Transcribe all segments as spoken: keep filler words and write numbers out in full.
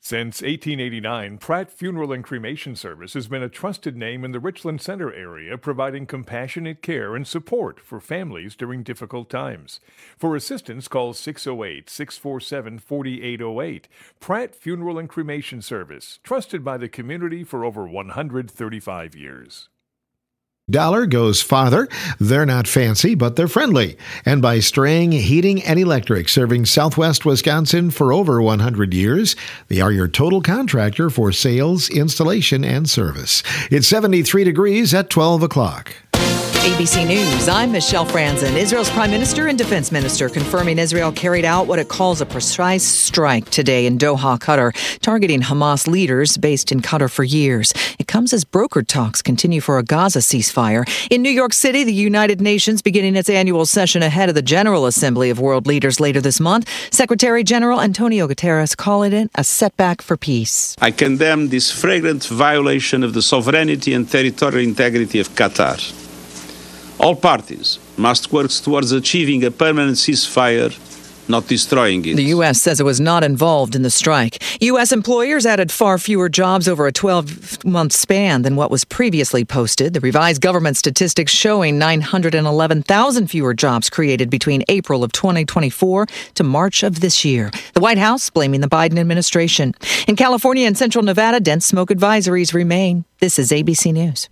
Since eighteen eighty-nine, Pratt Funeral and Cremation Service has been a trusted name in the Richland Center area, providing compassionate care and support for families during difficult times. For assistance, call six oh eight, six four seven, four eight oh eight. Pratt Funeral and Cremation Service, trusted by the community for over one hundred thirty-five years. Dollar goes farther. They're not fancy, but they're friendly. And by Strang Heating and Electric, serving Southwest Wisconsin for over one hundred years, they are your total contractor for sales, installation, and service. It's seventy-three degrees at twelve o'clock. A B C News, I'm Michelle Franzen. Israel's Prime Minister and Defense Minister confirming Israel carried out what it calls a precise strike today in Doha, Qatar, targeting Hamas leaders based in Qatar for years. It comes as brokered talks continue for a Gaza ceasefire. In New York City, the United Nations beginning its annual session ahead of the General Assembly of World Leaders later this month. Secretary General Antonio Guterres calling it a setback for peace. I condemn this flagrant violation of the sovereignty and territorial integrity of Qatar. All parties must work towards achieving a permanent ceasefire, not destroying it. The U S says it was not involved in the strike. U S employers added far fewer jobs over a twelve-month span than what was previously posted. The revised government statistics showing nine hundred eleven thousand fewer jobs created between April of twenty twenty-four to March of this year. The White House blaming the Biden administration. In California and central Nevada, dense smoke advisories remain. This is A B C News.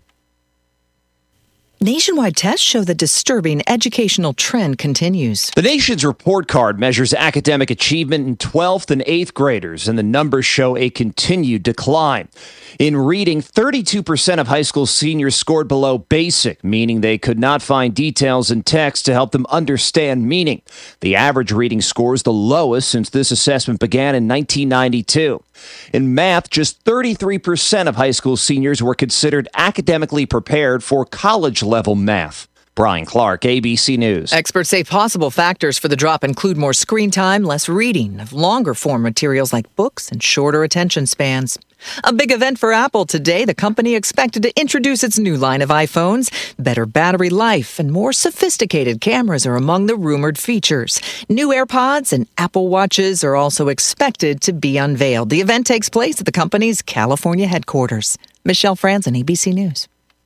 Nationwide tests show the disturbing educational trend continues. The nation's report card measures academic achievement in twelfth and eighth graders, and the numbers show a continued decline. In reading, thirty-two percent of high school seniors scored below basic, meaning they could not find details in text to help them understand meaning. The average reading score is the lowest since this assessment began in nineteen ninety-two. In math, just thirty-three percent of high school seniors were considered academically prepared for college-level math. Brian Clark, A B C News. Experts say possible factors for the drop include more screen time, less reading of longer-form materials like books, and shorter attention spans. A big event for Apple today. The company expected to introduce its new line of iPhones. Better battery life and more sophisticated cameras are among the rumored features. New AirPods and Apple Watches are also expected to be unveiled. The event takes place at the company's California headquarters. Michelle Franzen, A B C News.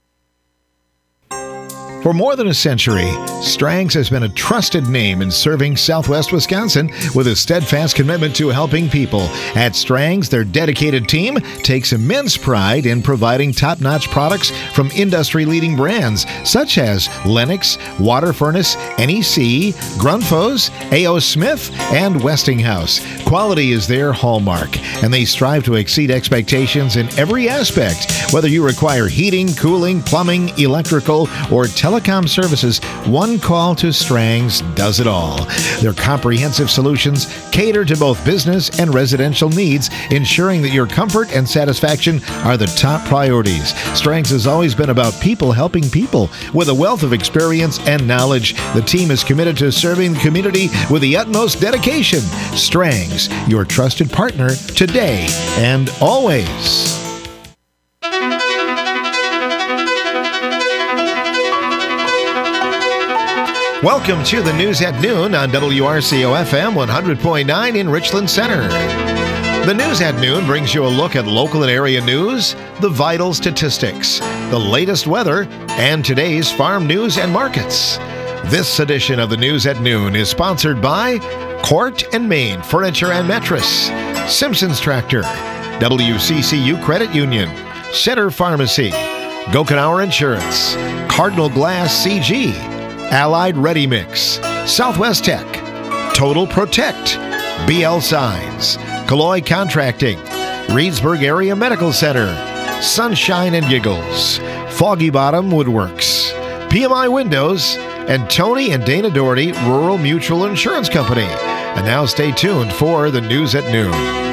For more than a century, Strang's has been a trusted name in serving Southwest Wisconsin with a steadfast commitment to helping people. At Strang's, their dedicated team takes immense pride in providing top-notch products from industry-leading brands such as Lennox, Water Furnace, N E C, Grundfos, A O. Smith, and Westinghouse. Quality is their hallmark, and they strive to exceed expectations in every aspect. Whether you require heating, cooling, plumbing, electrical, or telecom services, one call to Strang's does it all. Their comprehensive solutions cater to both business and residential needs, ensuring that your comfort and satisfaction are the top priorities. Strang's has always been about people helping people. With a wealth of experience and knowledge, the team is committed to serving the community with the utmost dedication. Strang's, your trusted partner today and always. Welcome to the News at Noon on W R C O F M one hundred point nine in Richland Center. The News at Noon brings you a look at local and area news, the vital statistics, the latest weather, and today's farm news and markets. This edition of the News at Noon is sponsored by Court and Main Furniture and Mattress, Simpson's Tractor, W C C U Credit Union, Center Pharmacy, Gokenauer Insurance, Cardinal Glass C G, Allied Ready Mix, Southwest Tech, Total Protect, B L Signs, Calloy Contracting, Reedsburg Area Medical Center, Sunshine and Giggles, Foggy Bottom Woodworks, P M I Windows, and Tony and Dana Doherty Rural Mutual Insurance Company. And now stay tuned for the News at Noon.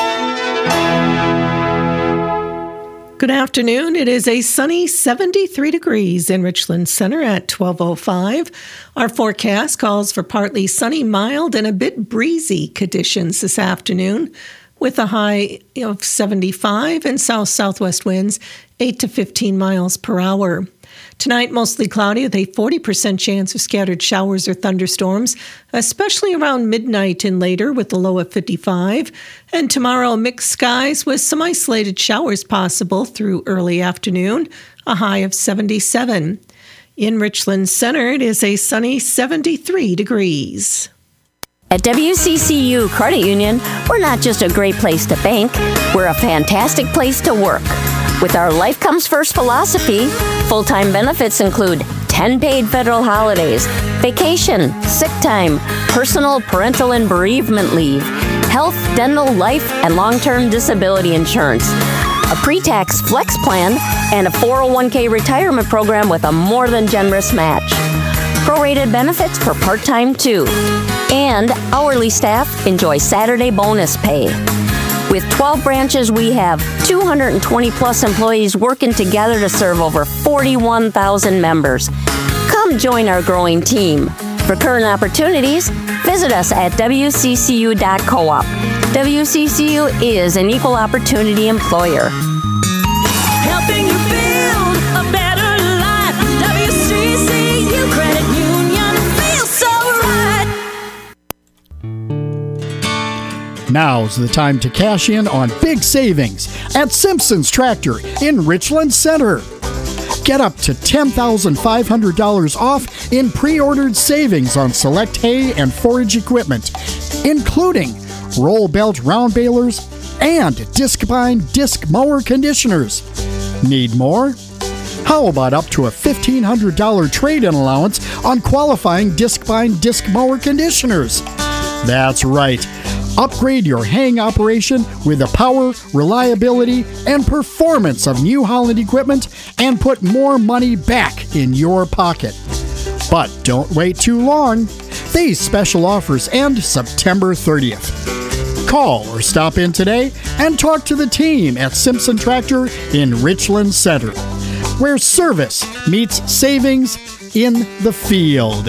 Good afternoon. It is a sunny seventy-three degrees in Richland Center at twelve oh five. Our forecast calls for partly sunny, mild, and a bit breezy conditions this afternoon with a high of seventy-five and south-southwest winds eight to fifteen miles per hour. Tonight, mostly cloudy with a forty percent chance of scattered showers or thunderstorms, especially around midnight and later with a low of fifty-five. And tomorrow, mixed skies with some isolated showers possible through early afternoon, a high of seventy-seven. In Richland Center, it is a sunny seventy-three degrees. At W C C U Credit Union, we're not just a great place to bank, we're a fantastic place to work. With our Life Comes First philosophy, full-time benefits include ten paid federal holidays, vacation, sick time, personal, parental, and bereavement leave, health, dental, life, and long-term disability insurance, a pre-tax flex plan, and a four oh one k retirement program with a more than generous match. Prorated benefits for part-time, too. And hourly staff enjoy Saturday bonus pay. With twelve branches, we have two hundred twenty plus employees working together to serve over forty-one thousand members. Come join our growing team. For current opportunities, visit us at w c c u dot coop. W C C U is an equal opportunity employer. Helping you build a better life. W C C U Credit Union feels so right. Now's the time to cash in on big savings at Simpson's Tractor in Richland Center. Get up to ten thousand five hundred dollars off in pre-ordered savings on select hay and forage equipment, including roll belt round balers and disc-bind disc mower conditioners. Need more? How about up to a fifteen hundred dollars trade-in allowance on qualifying disc-bind disc mower conditioners? That's right. Upgrade your haying operation with the power, reliability, and performance of New Holland equipment and put more money back in your pocket. But don't wait too long. These special offers end September thirtieth. Call or stop in today and talk to the team at Simpson Tractor in Richland Center, where service meets savings in the field.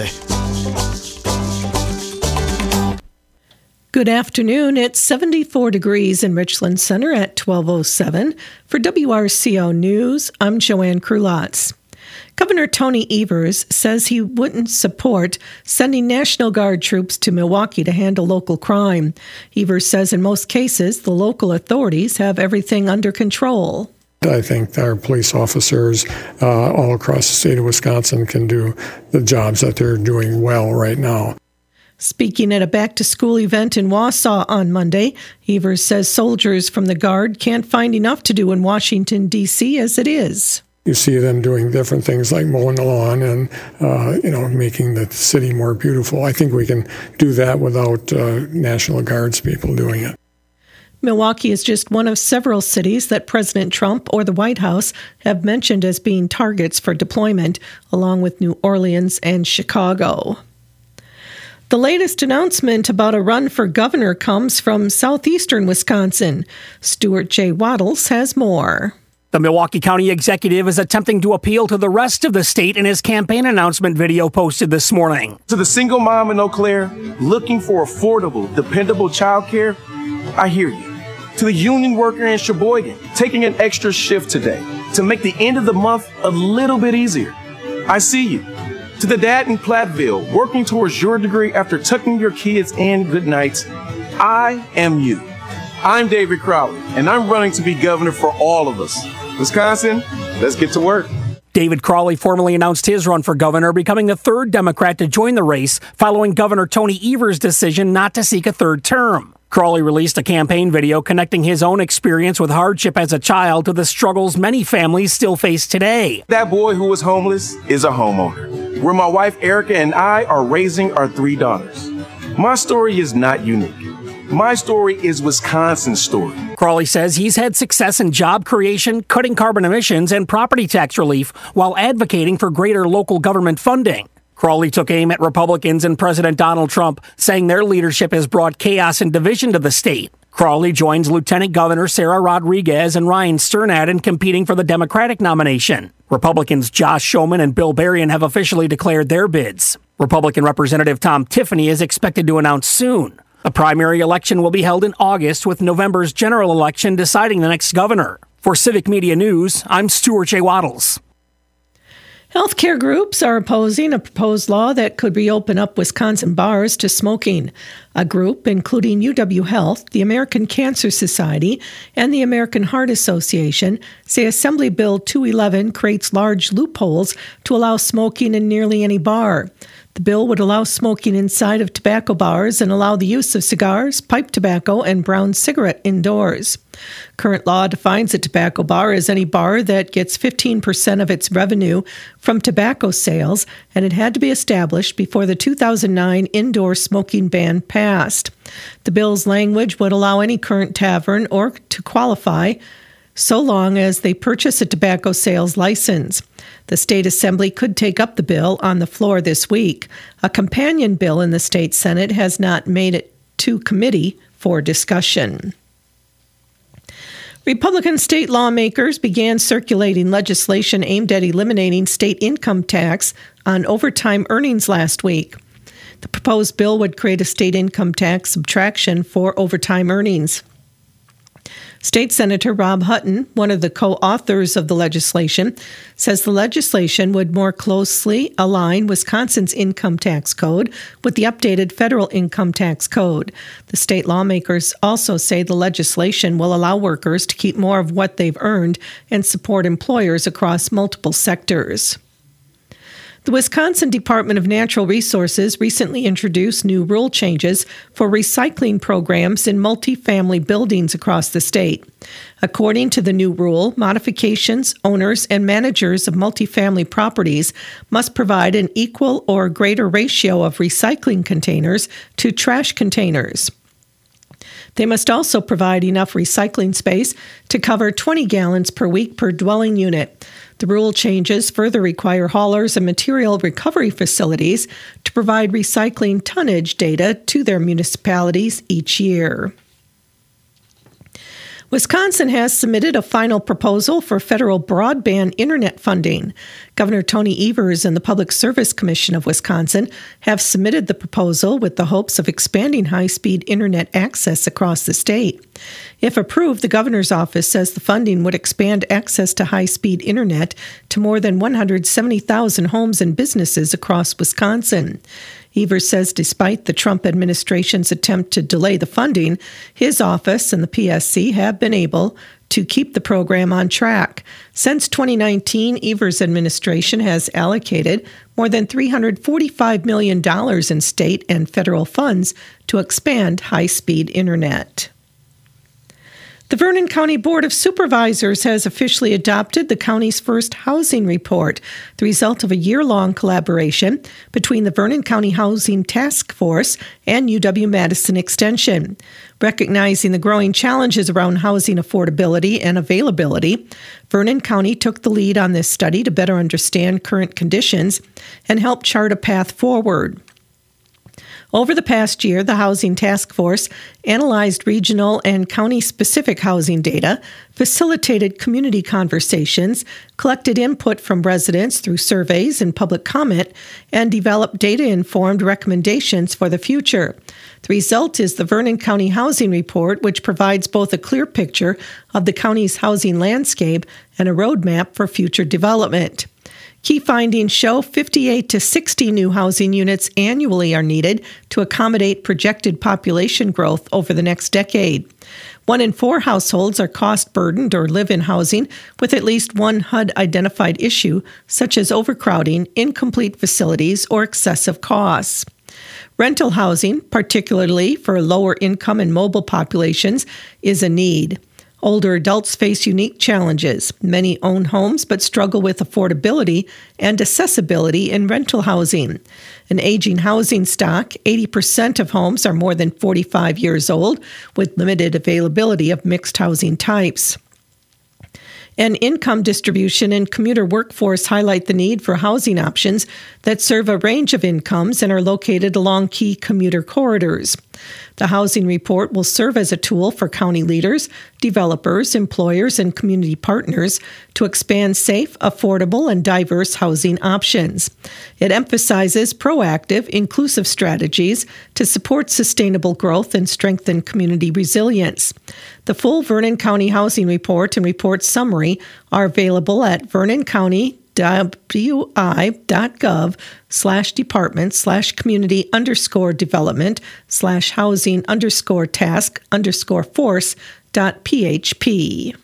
Good afternoon. It's seventy-four degrees in Richland Center at twelve oh seven. For W R C O News, I'm Joanne Krulotz. Governor Tony Evers says he wouldn't support sending National Guard troops to Milwaukee to handle local crime. Evers says in most cases, the local authorities have everything under control. I think our police officers uh, all across the state of Wisconsin can do the jobs that they're doing well right now. Speaking at a back-to-school event in Wausau on Monday, Evers says soldiers from the Guard can't find enough to do in Washington, D C as it is. You see them doing different things like mowing the lawn and, uh, you know, making the city more beautiful. I think we can do that without uh, National Guards people doing it. Milwaukee is just one of several cities that President Trump or the White House have mentioned as being targets for deployment, along with New Orleans and Chicago. The latest announcement about a run for governor comes from southeastern Wisconsin. Stuart J. Waddles has more. The Milwaukee County executive is attempting to appeal to the rest of the state in his campaign announcement video posted this morning. To the single mom in Eau Claire looking for affordable, dependable childcare, I hear you. To the union worker in Sheboygan taking an extra shift today to make the end of the month a little bit easier, I see you. To the dad in Platteville working towards your degree after tucking your kids in good nights, I am you. I'm David Crowley, and I'm running to be governor for all of us. Wisconsin, let's get to work. David Crowley formally announced his run for governor, becoming the third Democrat to join the race following Governor Tony Evers' decision not to seek a third term. Crowley released a campaign video connecting his own experience with hardship as a child to the struggles many families still face today. That boy who was homeless is a homeowner, where my wife Erica and I are raising our three daughters. My story is not unique. My story is Wisconsin's story. Crowley says he's had success in job creation, cutting carbon emissions, and property tax relief while advocating for greater local government funding. Crowley took aim at Republicans and President Donald Trump, saying their leadership has brought chaos and division to the state. Crowley joins Lieutenant Governor Sarah Rodriguez and Ryan Sternad in competing for the Democratic nomination. Republicans Josh Schoeman and Bill Berrien have officially declared their bids. Republican Representative Tom Tiffany is expected to announce soon. The primary election will be held in August, with November's general election deciding the next governor. For Civic Media News, I'm Stuart J. Waddles. Healthcare groups are opposing a proposed law that could reopen up Wisconsin bars to smoking. A group, including U W Health, the American Cancer Society, and the American Heart Association, say Assembly Bill two eleven creates large loopholes to allow smoking in nearly any bar. The bill would allow smoking inside of tobacco bars and allow the use of cigars, pipe tobacco, and brown cigarette indoors. Current law defines a tobacco bar as any bar that gets fifteen percent of its revenue from tobacco sales, and it had to be established before the two thousand nine indoor smoking ban passed. The bill's language would allow any current tavern or to qualify so long as they purchase a tobacco sales license. The state assembly could take up the bill on the floor this week. A companion bill in the state Senate has not made it to committee for discussion. Republican state lawmakers began circulating legislation aimed at eliminating state income tax on overtime earnings last week. The proposed bill would create a state income tax subtraction for overtime earnings. State Senator Rob Hutton, one of the co-authors of the legislation, says the legislation would more closely align Wisconsin's income tax code with the updated federal income tax code. The state lawmakers also say the legislation will allow workers to keep more of what they've earned and support employers across multiple sectors. The Wisconsin Department of Natural Resources recently introduced new rule changes for recycling programs in multifamily buildings across the state. According to the new rule, modifications, owners, and managers of multifamily properties must provide an equal or greater ratio of recycling containers to trash containers. They must also provide enough recycling space to cover twenty gallons per week per dwelling unit. The rule changes further require haulers and material recovery facilities to provide recycling tonnage data to their municipalities each year. Wisconsin has submitted a final proposal for federal broadband internet funding. Governor Tony Evers and the Public Service Commission of Wisconsin have submitted the proposal with the hopes of expanding high-speed internet access across the state. If approved, the governor's office says the funding would expand access to high-speed internet to more than one hundred seventy thousand homes and businesses across Wisconsin. Evers says despite the Trump administration's attempt to delay the funding, his office and the P S C have been able to keep the program on track. Since twenty nineteen, Evers' administration has allocated more than three hundred forty-five million dollars in state and federal funds to expand high-speed internet. The Vernon County Board of Supervisors has officially adopted the county's first housing report, the result of a year-long collaboration between the Vernon County Housing Task Force and U W-Madison Extension. Recognizing the growing challenges around housing affordability and availability, Vernon County took the lead on this study to better understand current conditions and help chart a path forward. Over the past year, the Housing Task Force analyzed regional and county-specific housing data, facilitated community conversations, collected input from residents through surveys and public comment, and developed data-informed recommendations for the future. The result is the Vernon County Housing Report, which provides both a clear picture of the county's housing landscape and a roadmap for future development. Key findings show fifty-eight to sixty new housing units annually are needed to accommodate projected population growth over the next decade. One in four households are cost-burdened or live in housing with at least one H U D-identified issue, such as overcrowding, incomplete facilities, or excessive costs. Rental housing, particularly for lower income and mobile populations, is a need. Older adults face unique challenges. Many own homes but struggle with affordability and accessibility in rental housing. An aging housing stock, eighty percent of homes are more than forty-five years old, with limited availability of mixed housing types. And income distribution and commuter workforce highlight the need for housing options that serve a range of incomes and are located along key commuter corridors. The housing report will serve as a tool for county leaders, developers, employers, and community partners to expand safe, affordable, and diverse housing options. It emphasizes proactive, inclusive strategies to support sustainable growth and strengthen community resilience. The full Vernon County Housing Report and report summary are available at vernon county wi.gov slash department slash community underscore development slash housing underscore task underscore force dot php.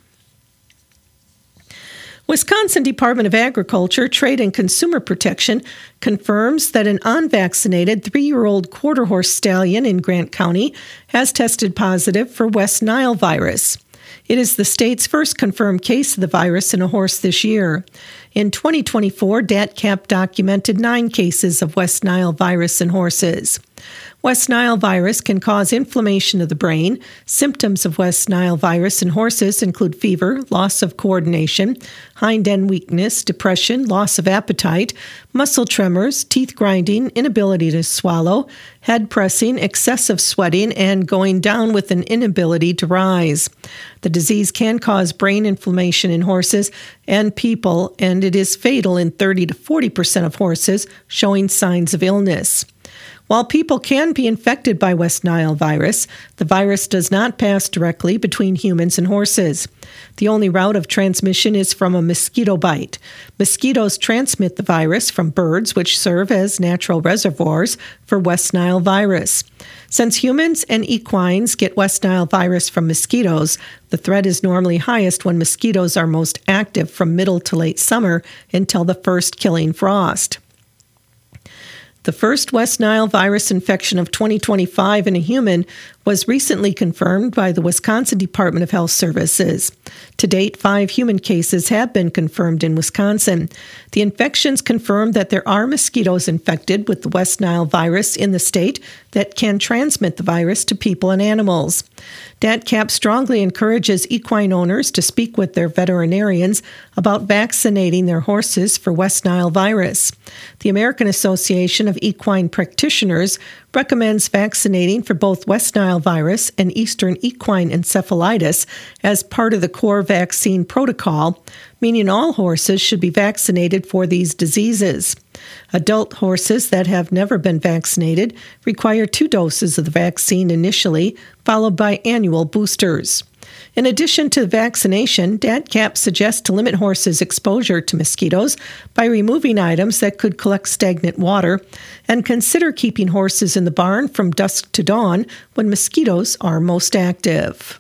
Wisconsin Department of Agriculture, Trade and Consumer Protection confirms that an unvaccinated three-year-old quarter horse stallion in Grant County has tested positive for West Nile virus. It is the state's first confirmed case of the virus in a horse this year. In twenty twenty-four, D A T C A P documented nine cases of West Nile virus in horses. West Nile virus can cause inflammation of the brain. Symptoms of West Nile virus in horses include fever, loss of coordination, hind end weakness, depression, loss of appetite, muscle tremors, teeth grinding, inability to swallow, head pressing, excessive sweating, and going down with an inability to rise. The disease can cause brain inflammation in horses and people, and it is fatal in thirty to forty percent of horses showing signs of illness. While people can be infected by West Nile virus, the virus does not pass directly between humans and horses. The only route of transmission is from a mosquito bite. Mosquitoes transmit the virus from birds, which serve as natural reservoirs for West Nile virus. Since humans and equines get West Nile virus from mosquitoes, the threat is normally highest when mosquitoes are most active from middle to late summer until the first killing frost. The first West Nile virus infection of twenty twenty-five in a human was recently confirmed by the Wisconsin Department of Health Services. To date, five human cases have been confirmed in Wisconsin. The infections confirm that there are mosquitoes infected with the West Nile virus in the state that can transmit the virus to people and animals. D A T C A P strongly encourages equine owners to speak with their veterinarians about vaccinating their horses for West Nile virus. The American Association of Equine Practitioners recommends vaccinating for both West Nile virus and Eastern equine encephalitis as part of the core vaccine protocol, meaning all horses should be vaccinated for these diseases. Adult horses that have never been vaccinated require two doses of the vaccine initially, followed by annual boosters. In addition to vaccination, D A T C A P suggests to limit horses' exposure to mosquitoes by removing items that could collect stagnant water, and consider keeping horses in the barn from dusk to dawn when mosquitoes are most active.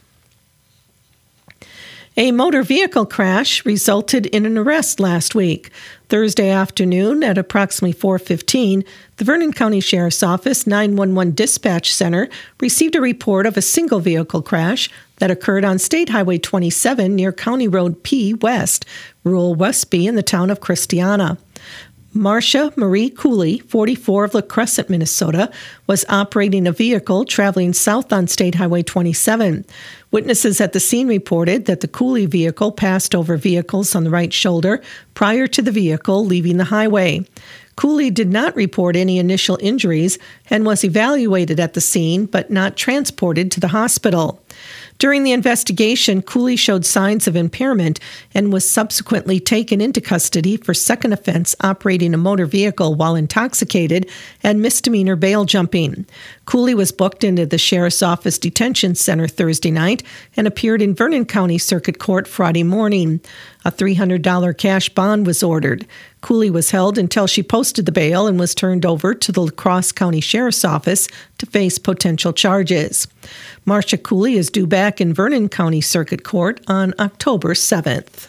A motor vehicle crash resulted in an arrest last week. Thursday afternoon at approximately four fifteen, the Vernon County Sheriff's Office nine one one Dispatch Center received a report of a single vehicle crash that occurred on State Highway twenty-seven near County Road P West, rural Westby in the town of Christiana. Marcia Marie Cooley, forty-four, of La Crescent, Minnesota, was operating a vehicle traveling south on State Highway twenty-seven. Witnesses at the scene reported that the Cooley vehicle passed over vehicles on the right shoulder prior to the vehicle leaving the highway. Cooley did not report any initial injuries and was evaluated at the scene but not transported to the hospital. During the investigation, Cooley showed signs of impairment and was subsequently taken into custody for second offense operating a motor vehicle while intoxicated and misdemeanor bail jumping. Cooley was booked into the Sheriff's Office Detention Center Thursday night and appeared in Vernon County Circuit Court Friday morning. A three hundred dollars cash bond was ordered. Cooley was held until she posted the bail and was turned over to the La Crosse County Sheriff's Office to face potential charges. Marcia Cooley is due back in Vernon County Circuit Court on October seventh.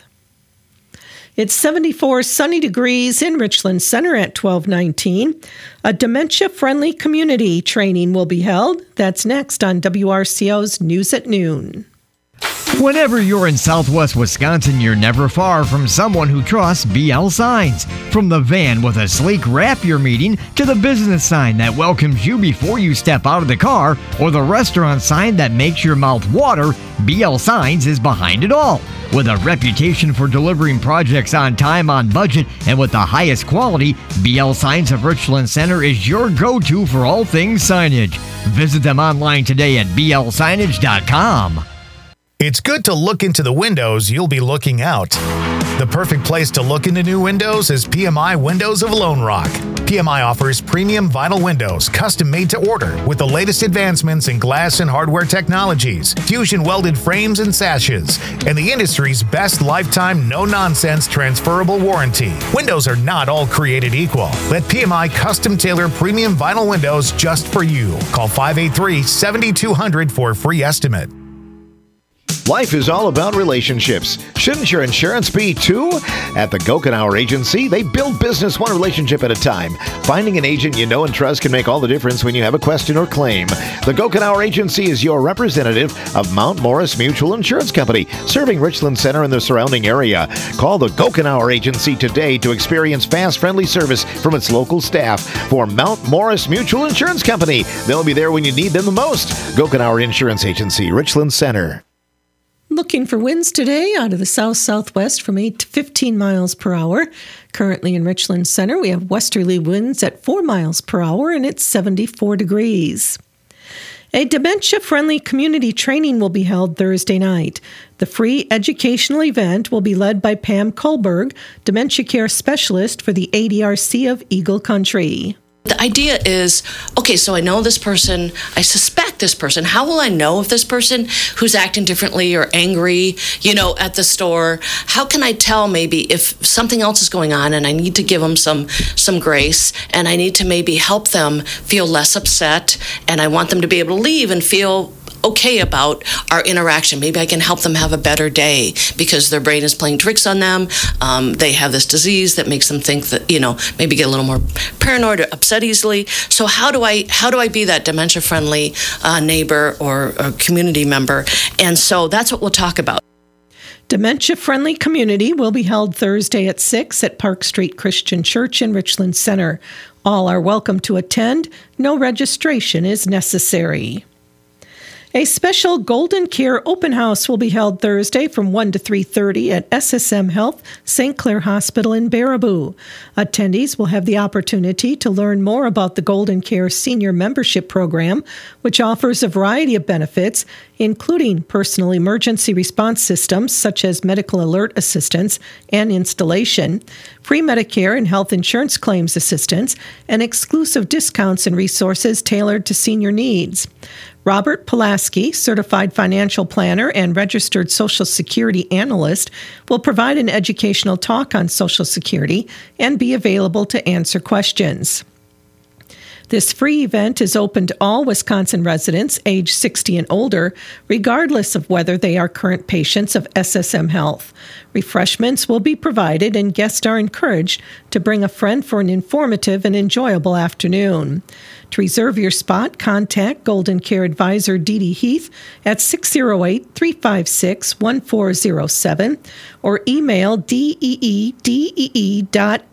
It's seventy-four sunny degrees in Richland Center at twelve nineteen. A dementia-friendly community training will be held. That's next on W R C O's News at Noon. Whenever you're in Southwest Wisconsin, you're never far from someone who trusts B L Signs. From the van with a sleek wrap you're meeting to the business sign that welcomes you before you step out of the car or the restaurant sign that makes your mouth water, B L Signs is behind it all. With a reputation for delivering projects on time, on budget, and with the highest quality, B L Signs of Richland Center is your go-to for all things signage. Visit them online today at b l signage dot com. It's good to look into the windows you'll be looking out. The perfect place to look into new windows is P M I Windows of Lone Rock. P M I offers premium vinyl windows, custom made to order, with the latest advancements in glass and hardware technologies, fusion welded frames and sashes, and the industry's best lifetime no-nonsense transferable warranty. Windows are not all created equal. Let P M I custom tailor premium vinyl windows just for you. Call five eight three, seven two zero zero for a free estimate. Life is all about relationships. Shouldn't your insurance be too? At the Gokenauer Agency, they build business one relationship at a time. Finding an agent you know and trust can make all the difference when you have a question or claim. The Gokenauer Agency is your representative of Mount Morris Mutual Insurance Company, serving Richland Center and the surrounding area. Call the Gokenauer Agency today to experience fast, friendly service from its local staff. For Mount Morris Mutual Insurance Company, they'll be there when you need them the most. Gokenauer Insurance Agency, Richland Center. Looking for winds today out of the south-southwest from eight to fifteen miles per hour. Currently in Richland Center, we have westerly winds at four miles per hour, and it's seventy-four degrees. A dementia-friendly community training will be held Thursday night. The free educational event will be led by Pam Kohlberg, Dementia Care Specialist for the A D R C of Eagle Country. The idea is, okay, so I know this person, I suspect this person. How will I know if this person who's acting differently or angry, you know, at the store, how can I tell maybe if something else is going on and I need to give them some some grace and I need to maybe help them feel less upset and I want them to be able to leave and feel okay about our interaction. Maybe I can help them have a better day because their brain is playing tricks on them. Um, they have this disease that makes them think that, you know, maybe get a little more paranoid or upset easily. So how do I how do I be that dementia-friendly uh, neighbor or, or community member? And so that's what we'll talk about. Dementia-friendly community will be held Thursday at six at Park Street Christian Church in Richland Center. All are welcome to attend. No registration is necessary. A special Golden Care Open House will be held Thursday from one to three thirty at S S M Health Saint Clair Hospital in Baraboo. Attendees will have the opportunity to learn more about the Golden Care Senior Membership Program, which offers a variety of benefits, including personal emergency response systems such as medical alert assistance and installation, free Medicare and health insurance claims assistance, and exclusive discounts and resources tailored to senior needs. Robert Pulaski, certified financial planner and registered Social Security analyst, will provide an educational talk on Social Security and be available to answer questions. This free event is open to all Wisconsin residents age sixty and older, regardless of whether they are current patients of S S M Health. Refreshments will be provided, and guests are encouraged to bring a friend for an informative and enjoyable afternoon. To reserve your spot, contact Golden Care Advisor Dee Dee Heath at six oh eight, three five six, one four oh seven or email deedee dot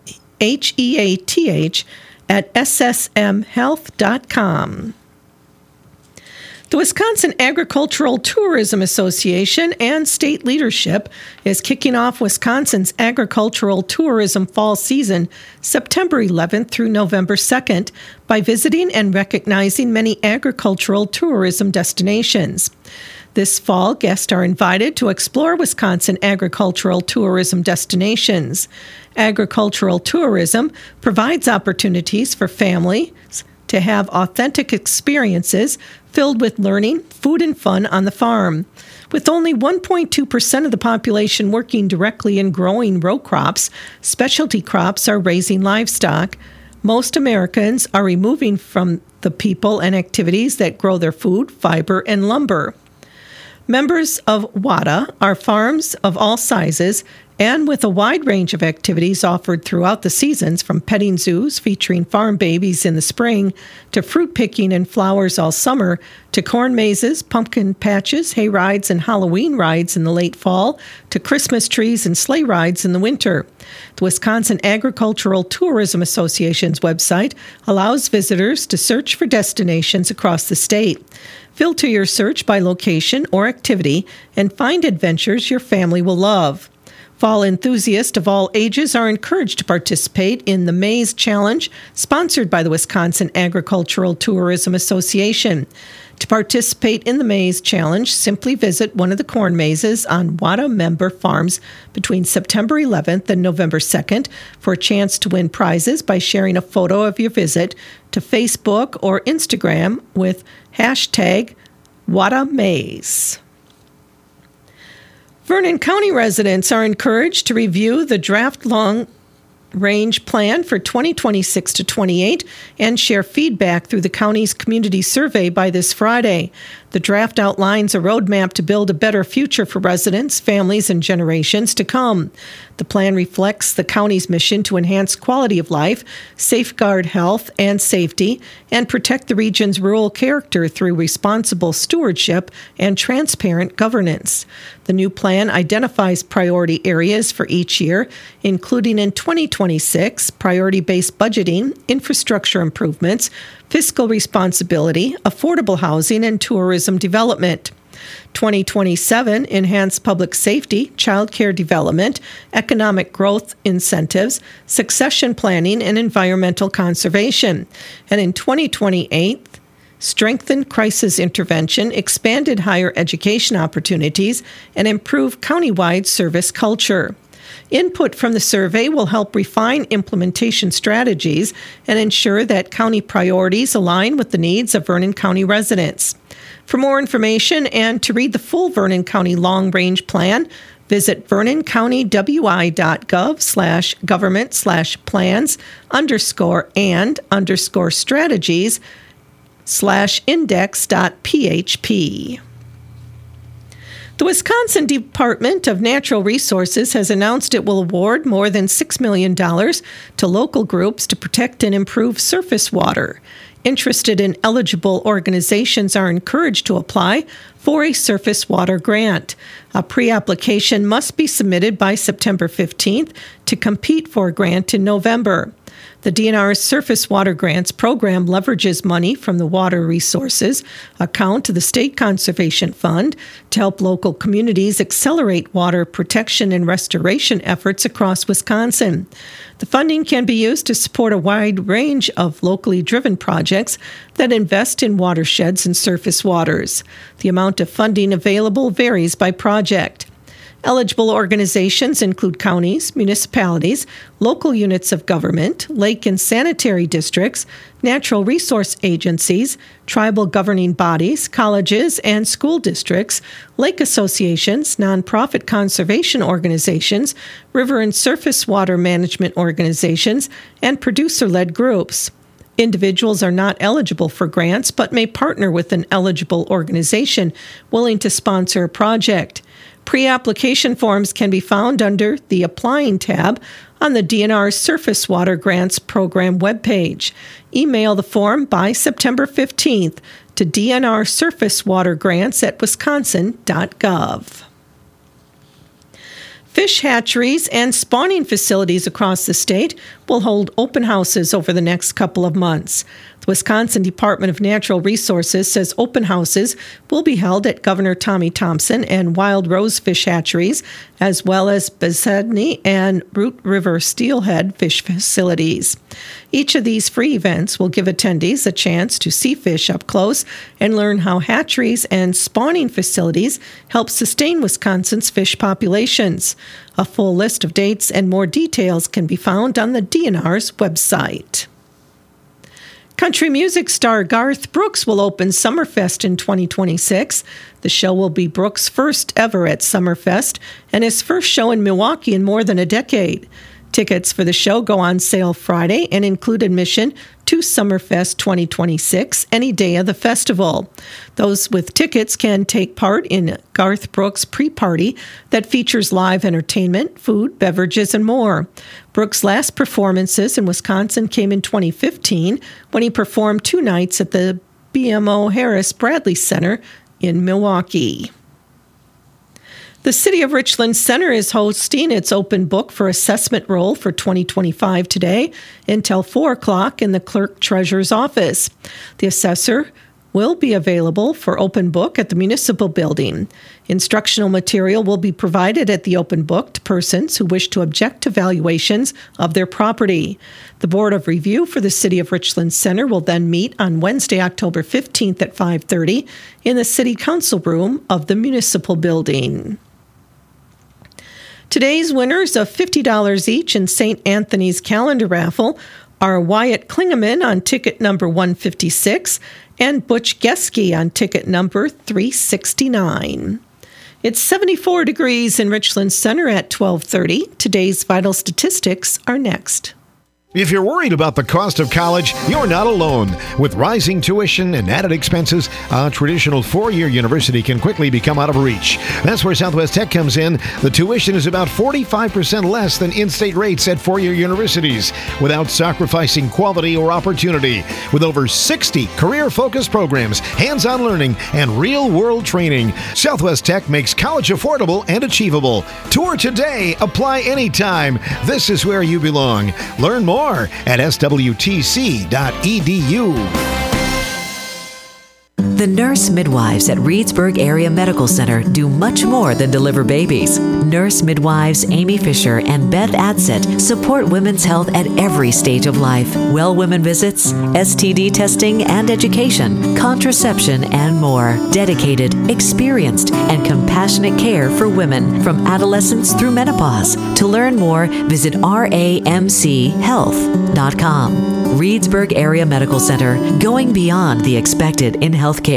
heath at s s m health dot com. The Wisconsin Agricultural Tourism Association and state leadership is kicking off Wisconsin's agricultural tourism fall season September eleventh through November second by visiting and recognizing many agricultural tourism destinations. This fall, guests are invited to explore Wisconsin agricultural tourism destinations. Agricultural tourism provides opportunities for families to have authentic experiences filled with learning, food, and fun on the farm. With only one point two percent of the population working directly in growing row crops, specialty crops are raising livestock. Most Americans are removing from the people and activities that grow their food, fiber, and lumber. Members of WADA are farms of all sizes and with a wide range of activities offered throughout the seasons, from petting zoos featuring farm babies in the spring to fruit picking and flowers all summer to corn mazes, pumpkin patches, hay rides, and Halloween rides in the late fall to Christmas trees and sleigh rides in the winter. The Wisconsin Agricultural Tourism Association's website allows visitors to search for destinations across the state. Filter your search by location or activity and find adventures your family will love. Fall enthusiasts of all ages are encouraged to participate in the Maize Challenge, sponsored by the Wisconsin Agricultural Tourism Association. To participate in the Maze Challenge, simply visit one of the corn mazes on WADA member farms between September eleventh and November second for a chance to win prizes by sharing a photo of your visit to Facebook or Instagram with hashtag WADA Maze. Vernon County residents are encouraged to review the draft long range plan for twenty twenty-six to twenty-eight and share feedback through the county's community survey by this Friday. The draft outlines a roadmap to build a better future for residents, families, and generations to come. The plan reflects the county's mission to enhance quality of life, safeguard health and safety, and protect the region's rural character through responsible stewardship and transparent governance. The new plan identifies priority areas for each year, including in twenty twenty-six, priority-based budgeting, infrastructure improvements, fiscal responsibility, affordable housing, and tourism development. twenty twenty-seven, enhanced public safety, child care development, economic growth incentives, succession planning, and environmental conservation. And in twenty twenty-eight, strengthened crisis intervention, expanded higher education opportunities, and improved countywide service culture. Input from the survey will help refine implementation strategies and ensure that county priorities align with the needs of Vernon County residents. For more information and to read the full Vernon County Long Range Plan, visit vernoncountywi.gov slash government slash plans underscore and underscore strategies slash index dot php. The Wisconsin Department of Natural Resources has announced it will award more than six million dollars to local groups to protect and improve surface water. Interested and eligible organizations are encouraged to apply for a surface water grant. A pre-application must be submitted by September fifteenth to compete for a grant in November. The D N R's Surface Water Grants program leverages money from the Water Resources account to the State Conservation Fund to help local communities accelerate water protection and restoration efforts across Wisconsin. The funding can be used to support a wide range of locally driven projects that invest in watersheds and surface waters. The amount of funding available varies by project. Eligible organizations include counties, municipalities, local units of government, lake and sanitary districts, natural resource agencies, tribal governing bodies, colleges and school districts, lake associations, nonprofit conservation organizations, river and surface water management organizations, and producer-led groups. Individuals are not eligible for grants but may partner with an eligible organization willing to sponsor a project. Pre-application forms can be found under the Applying tab on the D N R Surface Water Grants Program webpage. Email the form by September fifteenth to D N R Surface Water Grants at wisconsin dot gov. Fish hatcheries and spawning facilities across the state will hold open houses over the next couple of months. The Wisconsin Department of Natural Resources says open houses will be held at Governor Tommy Thompson and Wild Rose Fish Hatcheries, as well as Besedny and Root River Steelhead fish facilities. Each of these free events will give attendees a chance to see fish up close and learn how hatcheries and spawning facilities help sustain Wisconsin's fish populations. A full list of dates and more details can be found on the D N R's website. Country music star Garth Brooks will open Summerfest in twenty twenty-six. The show will be Brooks' first ever at Summerfest and his first show in Milwaukee in more than a decade. Tickets for the show go on sale Friday and include admission to Summerfest twenty twenty-six any day of the festival. Those with tickets can take part in Garth Brooks' pre-party that features live entertainment, food, beverages, and more. Brooks' last performances in Wisconsin came in twenty fifteen when he performed two nights at the B M O Harris Bradley Center in Milwaukee. The City of Richland Center is hosting its open book for assessment roll for twenty twenty-five today until four o'clock in the clerk treasurer's office. The assessor will be available for open book at the municipal building. Instructional material will be provided at the open book to persons who wish to object to valuations of their property. The Board of Review for the City of Richland Center will then meet on Wednesday, October fifteenth at five thirty in the City Council room of the municipal building. Today's winners of fifty dollars each in Saint Anthony's calendar raffle are Wyatt Klingeman on ticket number one fifty-six and Butch Geske on ticket number three sixty-nine. It's seventy-four degrees in Richland Center at twelve thirty. Today's vital statistics are next. If you're worried about the cost of college, you're not alone. With rising tuition and added expenses, a traditional four-year university can quickly become out of reach. That's where Southwest Tech comes in. The tuition is about forty-five percent less than in-state rates at four-year universities, without sacrificing quality or opportunity. With over sixty career-focused programs, hands-on learning, and real-world training, Southwest Tech makes college affordable and achievable. Tour today. Apply anytime. This is where you belong. Learn more at S W T C dot E D U. The nurse midwives at Reedsburg Area Medical Center do much more than deliver babies. Nurse midwives Amy Fisher and Beth Adset support women's health at every stage of life. Well women visits, S T D testing and education, contraception, and more. Dedicated, experienced, and compassionate care for women from adolescence through menopause. To learn more, visit R A M C health dot com. Reedsburg Area Medical Center, going beyond the expected in healthcare.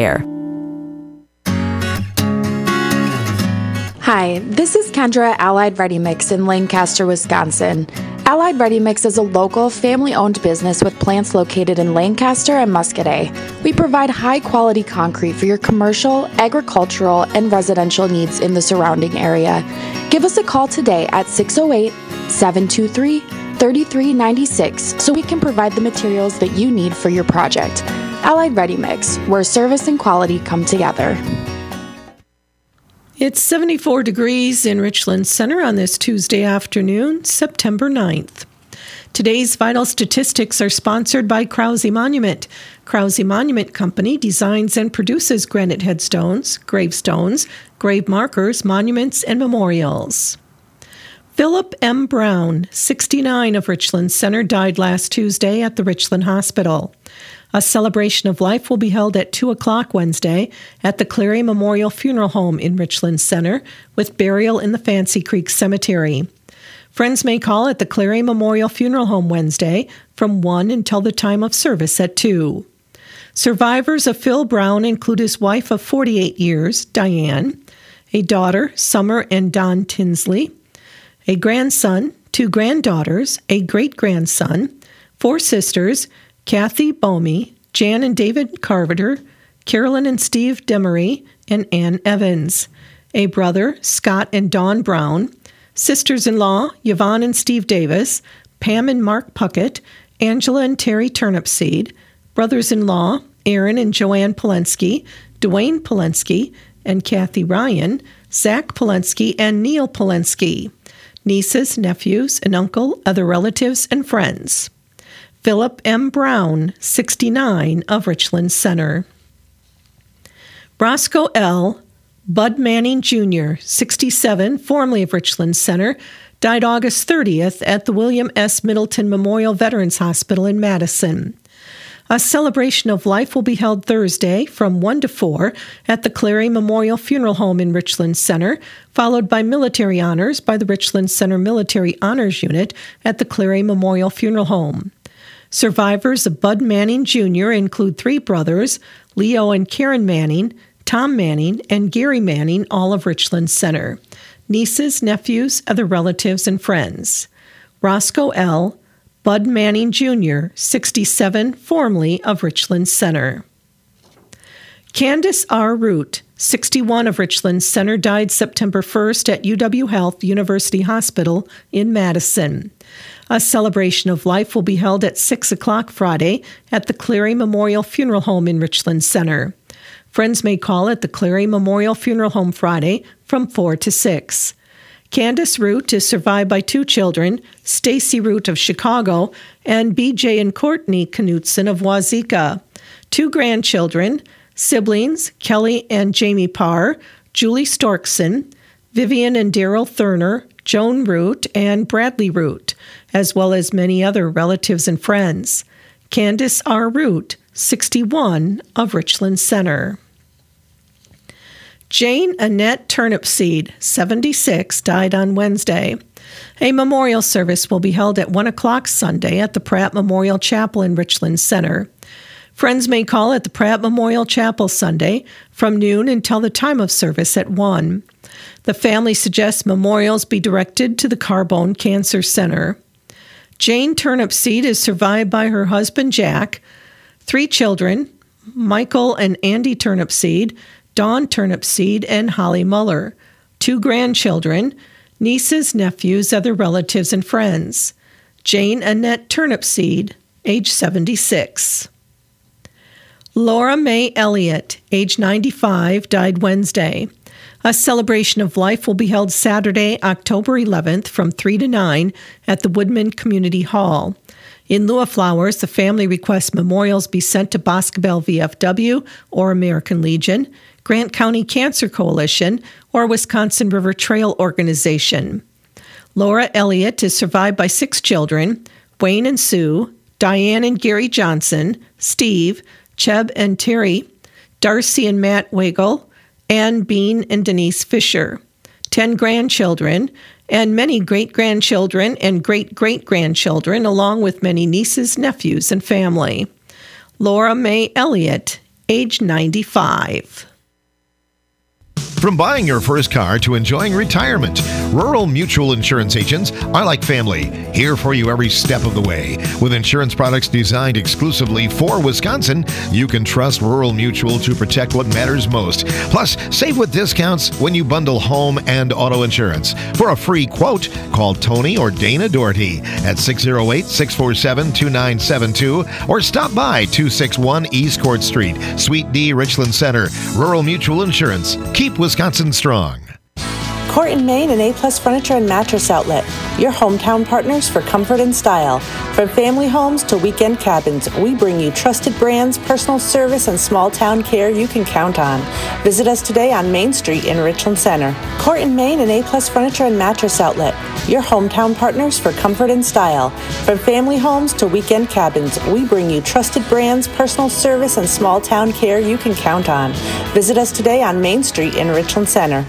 Hi, this is Kendra at Allied Ready Mix in Lancaster, Wisconsin. Allied Ready Mix is a local, family-owned business with plants located in Lancaster and Muscadet. We provide high-quality concrete for your commercial, agricultural, and residential needs in the surrounding area. Give us a call today at six oh eight, seven two three, three three nine six so we can provide the materials that you need for your project. Allied Ready Mix, where service and quality come together. It's seventy-four degrees in Richland Center on this Tuesday afternoon, September ninth. Today's vital statistics are sponsored by Krause Monument. Krause Monument Company designs and produces granite headstones, gravestones, grave markers, monuments, and memorials. Philip M. Brown, sixty-nine, of Richland Center, died last Tuesday at the Richland Hospital. A celebration of life will be held at two o'clock Wednesday at the Clary Memorial Funeral Home in Richland Center, with burial in the Fancy Creek Cemetery. Friends may call at the Clary Memorial Funeral Home Wednesday from one until the time of service at two. Survivors of Phil Brown include his wife of forty-eight years, Diane, a daughter, Summer and Don Tinsley, a grandson, two granddaughters, a great-grandson, four sisters, Kathy Bomey, Jan and David Carpenter, Carolyn and Steve Demery, and Ann Evans, a brother, Scott and Dawn Brown, sisters-in-law, Yvonne and Steve Davis, Pam and Mark Puckett, Angela and Terry Turnipseed, brothers-in-law, Aaron and Joanne Polensky, Dwayne Polensky, and Kathy Ryan, Zach Polensky, and Neil Polensky, nieces, nephews, and uncle, other relatives, and friends. Philip M. Brown, sixty-nine, of Richland Center. Roscoe L. Bud Manning Junior, sixty-seven, formerly of Richland Center, died August thirtieth at the William S. Middleton Memorial Veterans Hospital in Madison. A celebration of life will be held Thursday from one to four at the Clary Memorial Funeral Home in Richland Center, followed by military honors by the Richland Center Military Honors Unit at the Clary Memorial Funeral Home. Survivors of Bud Manning Junior include three brothers, Leo and Karen Manning, Tom Manning, and Gary Manning, all of Richland Center. Nieces, nephews, other relatives, and friends. Roscoe L. Bud Manning Junior, sixty-seven, formerly of Richland Center. Candace R. Root, sixty-one, of Richland Center, died September first at U W Health University Hospital in Madison. A celebration of life will be held at six o'clock Friday at the Clary Memorial Funeral Home in Richland Center. Friends may call at the Clary Memorial Funeral Home Friday from four to six. Candace Root is survived by two children, Stacy Root of Chicago and B J and Courtney Knutson of Wazeeka. Two grandchildren, Siblings, Kelly and Jamie Parr, Julie Storkson, Vivian and Daryl Thurner, Joan Root, and Bradley Root, as well as many other relatives and friends. Candace R. Root, sixty-one, of Richland Center. Jane Annette Turnipseed, seventy-six, died on Wednesday. A memorial service will be held at one o'clock Sunday at the Pratt Memorial Chapel in Richland Center. Friends may call at the Pratt Memorial Chapel Sunday from noon until the time of service at one. The family suggests memorials be directed to the Carbone Cancer Center. Jane Turnipseed is survived by her husband, Jack, three children, Michael and Andy Turnipseed, Dawn Turnipseed, and Holly Muller, two grandchildren, nieces, nephews, other relatives, and friends. Jane Annette Turnipseed, age seventy-six. Laura Mae Elliott, age ninety-five, died Wednesday. A celebration of life will be held Saturday, October eleventh from three to nine at the Woodman Community Hall. In lieu of flowers, the family requests memorials be sent to Boscobel V F W or American Legion, Grant County Cancer Coalition, or Wisconsin River Trail Organization. Laura Elliott is survived by six children, Wayne and Sue, Diane and Gary Johnson, Steve, Cheb and Terry, Darcy and Matt Wagle, Ann Bean and Denise Fisher, ten grandchildren, and many great-grandchildren and great-great-grandchildren, along with many nieces, nephews, and family. Laura Mae Elliott, age ninety-five. From buying your first car to enjoying retirement, Rural Mutual Insurance agents are like family, here for you every step of the way. With insurance products designed exclusively for Wisconsin, you can trust Rural Mutual to protect what matters most. Plus, save with discounts when you bundle home and auto insurance. For a free quote, call Tony or Dana Doherty at six oh eight, six four seven, two nine seven two or stop by two sixty-one East Court Street, Suite D, Richland Center. Rural Mutual Insurance. Keep Wisconsin strong. Court and Main and A-Plus Furniture and Mattress Outlet, your hometown partners for comfort and style. From family homes to weekend cabins, we bring you trusted brands, personal service, and small-town care you can count on. Visit us today on Main Street in Richland Center. Court and Main and A-Plus Furniture and Mattress Outlet, your hometown partners for comfort and style. From family homes to weekend cabins, we bring you trusted brands, personal service, and small-town care you can count on. Visit us today on Main Street in Richland Center.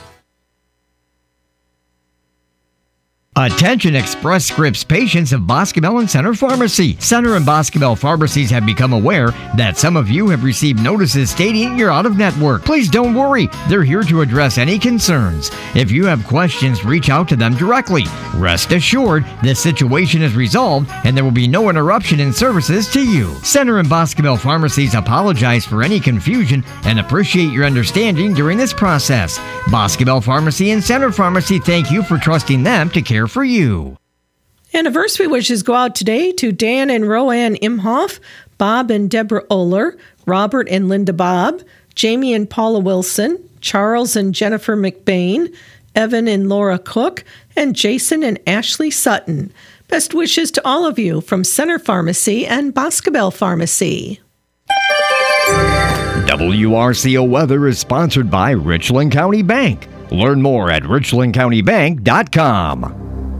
Attention Express Scripts patients of Boscobel and Center Pharmacy. Center and Boscobel pharmacies have become aware that some of you have received notices stating you're out of network. Please don't worry. They're here to address any concerns. If you have questions, reach out to them directly. Rest assured, this situation is resolved and there will be no interruption in services to you. Center and Boscobel pharmacies apologize for any confusion and appreciate your understanding during this process. Boscobel Pharmacy and Center Pharmacy thank you for trusting them to care for you. Anniversary wishes go out today to Dan and Roanne Imhoff, Bob and Deborah Oler, Robert and Linda Bobb, Jamie and Paula Wilson, Charles and Jennifer McBain, Evan and Laura Cook, and Jason and Ashley Sutton. Best wishes to all of you from Center Pharmacy and Boscobel Pharmacy. W R C O Weather is sponsored by Richland County Bank. Learn more at richland county bank dot com.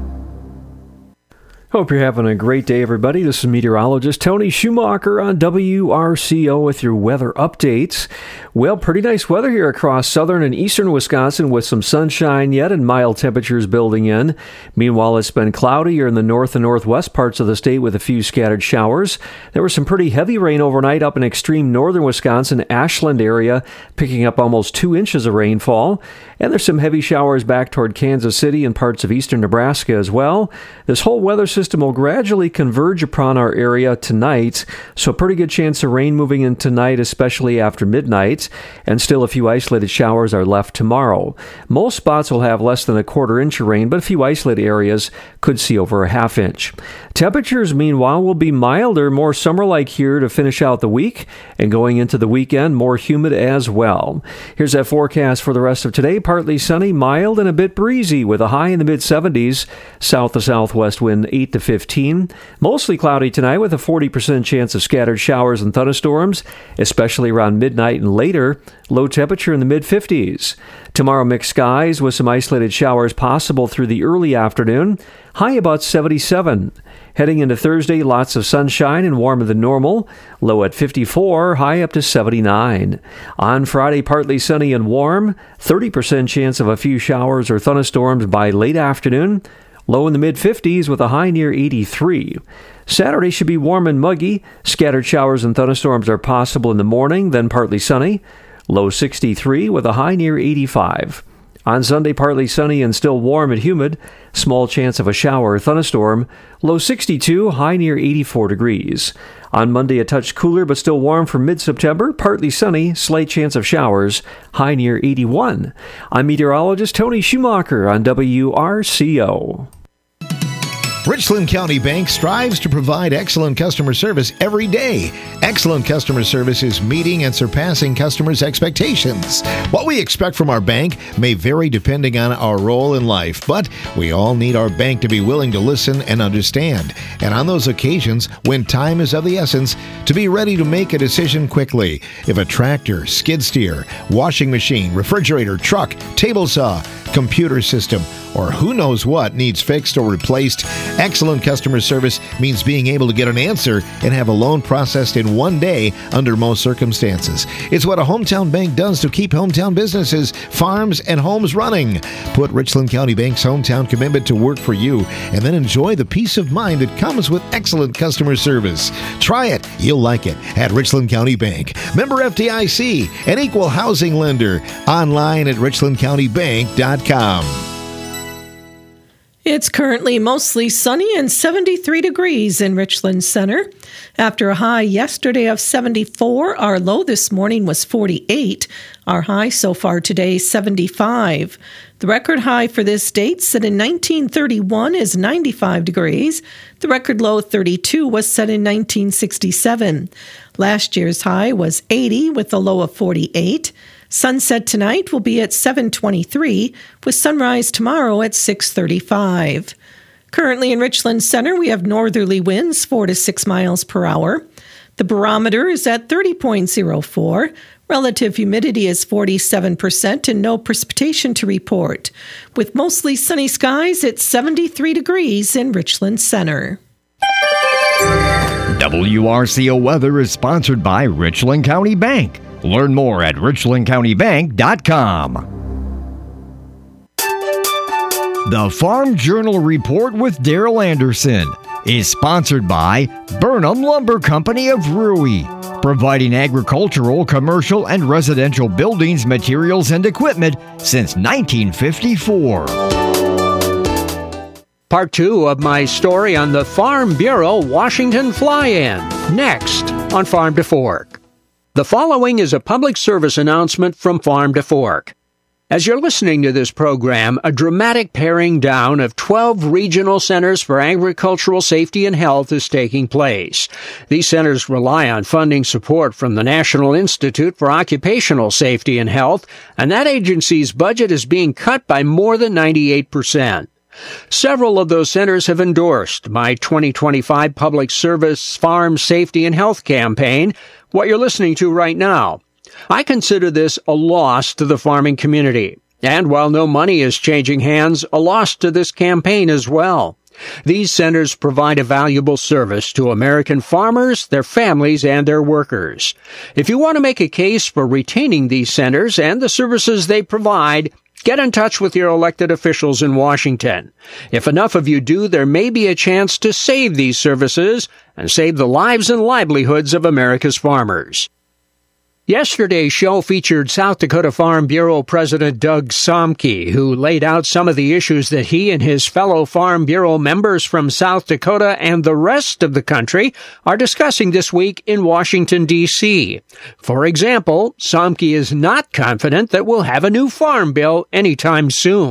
Hope you're having a great day, everybody. This is meteorologist Tony Schumacher on W R C O with your weather updates. Well, pretty nice weather here across southern and eastern Wisconsin with some sunshine yet and mild temperatures building in. Meanwhile, it's been cloudy in the north and northwest parts of the state with a few scattered showers. There was some pretty heavy rain overnight up in extreme northern Wisconsin, Ashland area, picking up almost two inches of rainfall. And there's some heavy showers back toward Kansas City and parts of eastern Nebraska as well. This whole weather system will gradually converge upon our area tonight, so a pretty good chance of rain moving in tonight, especially after midnight, and still a few isolated showers are left tomorrow. Most spots will have less than a quarter inch of rain, but a few isolated areas could see over a half inch. Temperatures, meanwhile, will be milder, more summer-like here to finish out the week, and going into the weekend, more humid as well. Here's that forecast for the rest of today. Partly sunny, mild, and a bit breezy with a high in the mid-seventies. South to southwest wind eight to fifteen. Mostly cloudy tonight with a forty percent chance of scattered showers and thunderstorms, especially around midnight and later. Low temperature in the mid-fifties. Tomorrow, mixed skies with some isolated showers possible through the early afternoon. High about seventy-seven. Heading into Thursday, lots of sunshine and warmer than normal. Low at fifty-four, high up to seventy-nine. On Friday, partly sunny and warm. thirty percent chance of a few showers or thunderstorms by late afternoon. Low in the mid-fifties with a high near eighty-three. Saturday should be warm and muggy. Scattered showers and thunderstorms are possible in the morning, then partly sunny. Low sixty-three with a high near eighty-five. On Sunday, partly sunny and still warm and humid. Small chance of a shower or thunderstorm. Low sixty-two, high near eighty-four degrees. On Monday, a touch cooler but still warm for mid-September. Partly sunny, slight chance of showers. High near eighty-one. I'm meteorologist Tony Schumacher on W R C O. Richland County Bank strives to provide excellent customer service every day. Excellent customer service is meeting and surpassing customers' expectations. What we expect from our bank may vary depending on our role in life, but we all need our bank to be willing to listen and understand. And on those occasions, when time is of the essence, to be ready to make a decision quickly. If a tractor, skid steer, washing machine, refrigerator, truck, table saw, computer system, or who knows what needs fixed or replaced, excellent customer service means being able to get an answer and have a loan processed in one day under most circumstances. It's what a hometown bank does to keep hometown businesses, farms, and homes running. Put Richland County Bank's hometown commitment to work for you and then enjoy the peace of mind that comes with excellent customer service. Try it. You'll like it at Richland County Bank. Member F D I C, an equal housing lender. Online at richland county bank dot com. It's currently mostly sunny and seventy-three degrees in Richland Center. After a high yesterday of seventy-four, our low this morning was forty-eight. Our high so far today, seventy-five. The record high for this date, set in nineteen thirty-one, is ninety-five degrees. The record low, thirty-two, was set in nineteen sixty-seven. Last year's high was eighty with a low of forty-eight. Sunset tonight will be at seven twenty-three, with sunrise tomorrow at six thirty-five. Currently in Richland Center, we have northerly winds four to six miles per hour. The barometer is at thirty point oh four. Relative humidity is forty-seven percent and no precipitation to report. With mostly sunny skies, it's seventy-three degrees in Richland Center. W R C O Weather is sponsored by Richland County Bank. Learn more at richland county bank dot com. The Farm Journal Report with Daryl Anderson is sponsored by Burnham Lumber Company of Rui, providing agricultural, commercial, and residential buildings, materials, and equipment since nineteen fifty-four. Part two of my story on the Farm Bureau Washington Fly-In, next on Farm to Fork. The following is a public service announcement from Farm to Fork. As you're listening to this program, a dramatic paring down of twelve regional centers for agricultural safety and health is taking place. These centers rely on funding support from the National Institute for Occupational Safety and Health, and that agency's budget is being cut by more than ninety-eight percent. Several of those centers have endorsed my twenty twenty-five Public Service Farm Safety and Health campaign, what you're listening to right now. I consider this a loss to the farming community, and while no money is changing hands, a loss to this campaign as well. These centers provide a valuable service to American farmers, their families, and their workers. If you want to make a case for retaining these centers and the services they provide, get in touch with your elected officials in Washington. If enough of you do, there may be a chance to save these services and save the lives and livelihoods of America's farmers. Yesterday's show featured South Dakota Farm Bureau President Doug Somke, who laid out some of the issues that he and his fellow Farm Bureau members from South Dakota and the rest of the country are discussing this week in Washington, D C For example, Somke is not confident that we'll have a new farm bill anytime soon.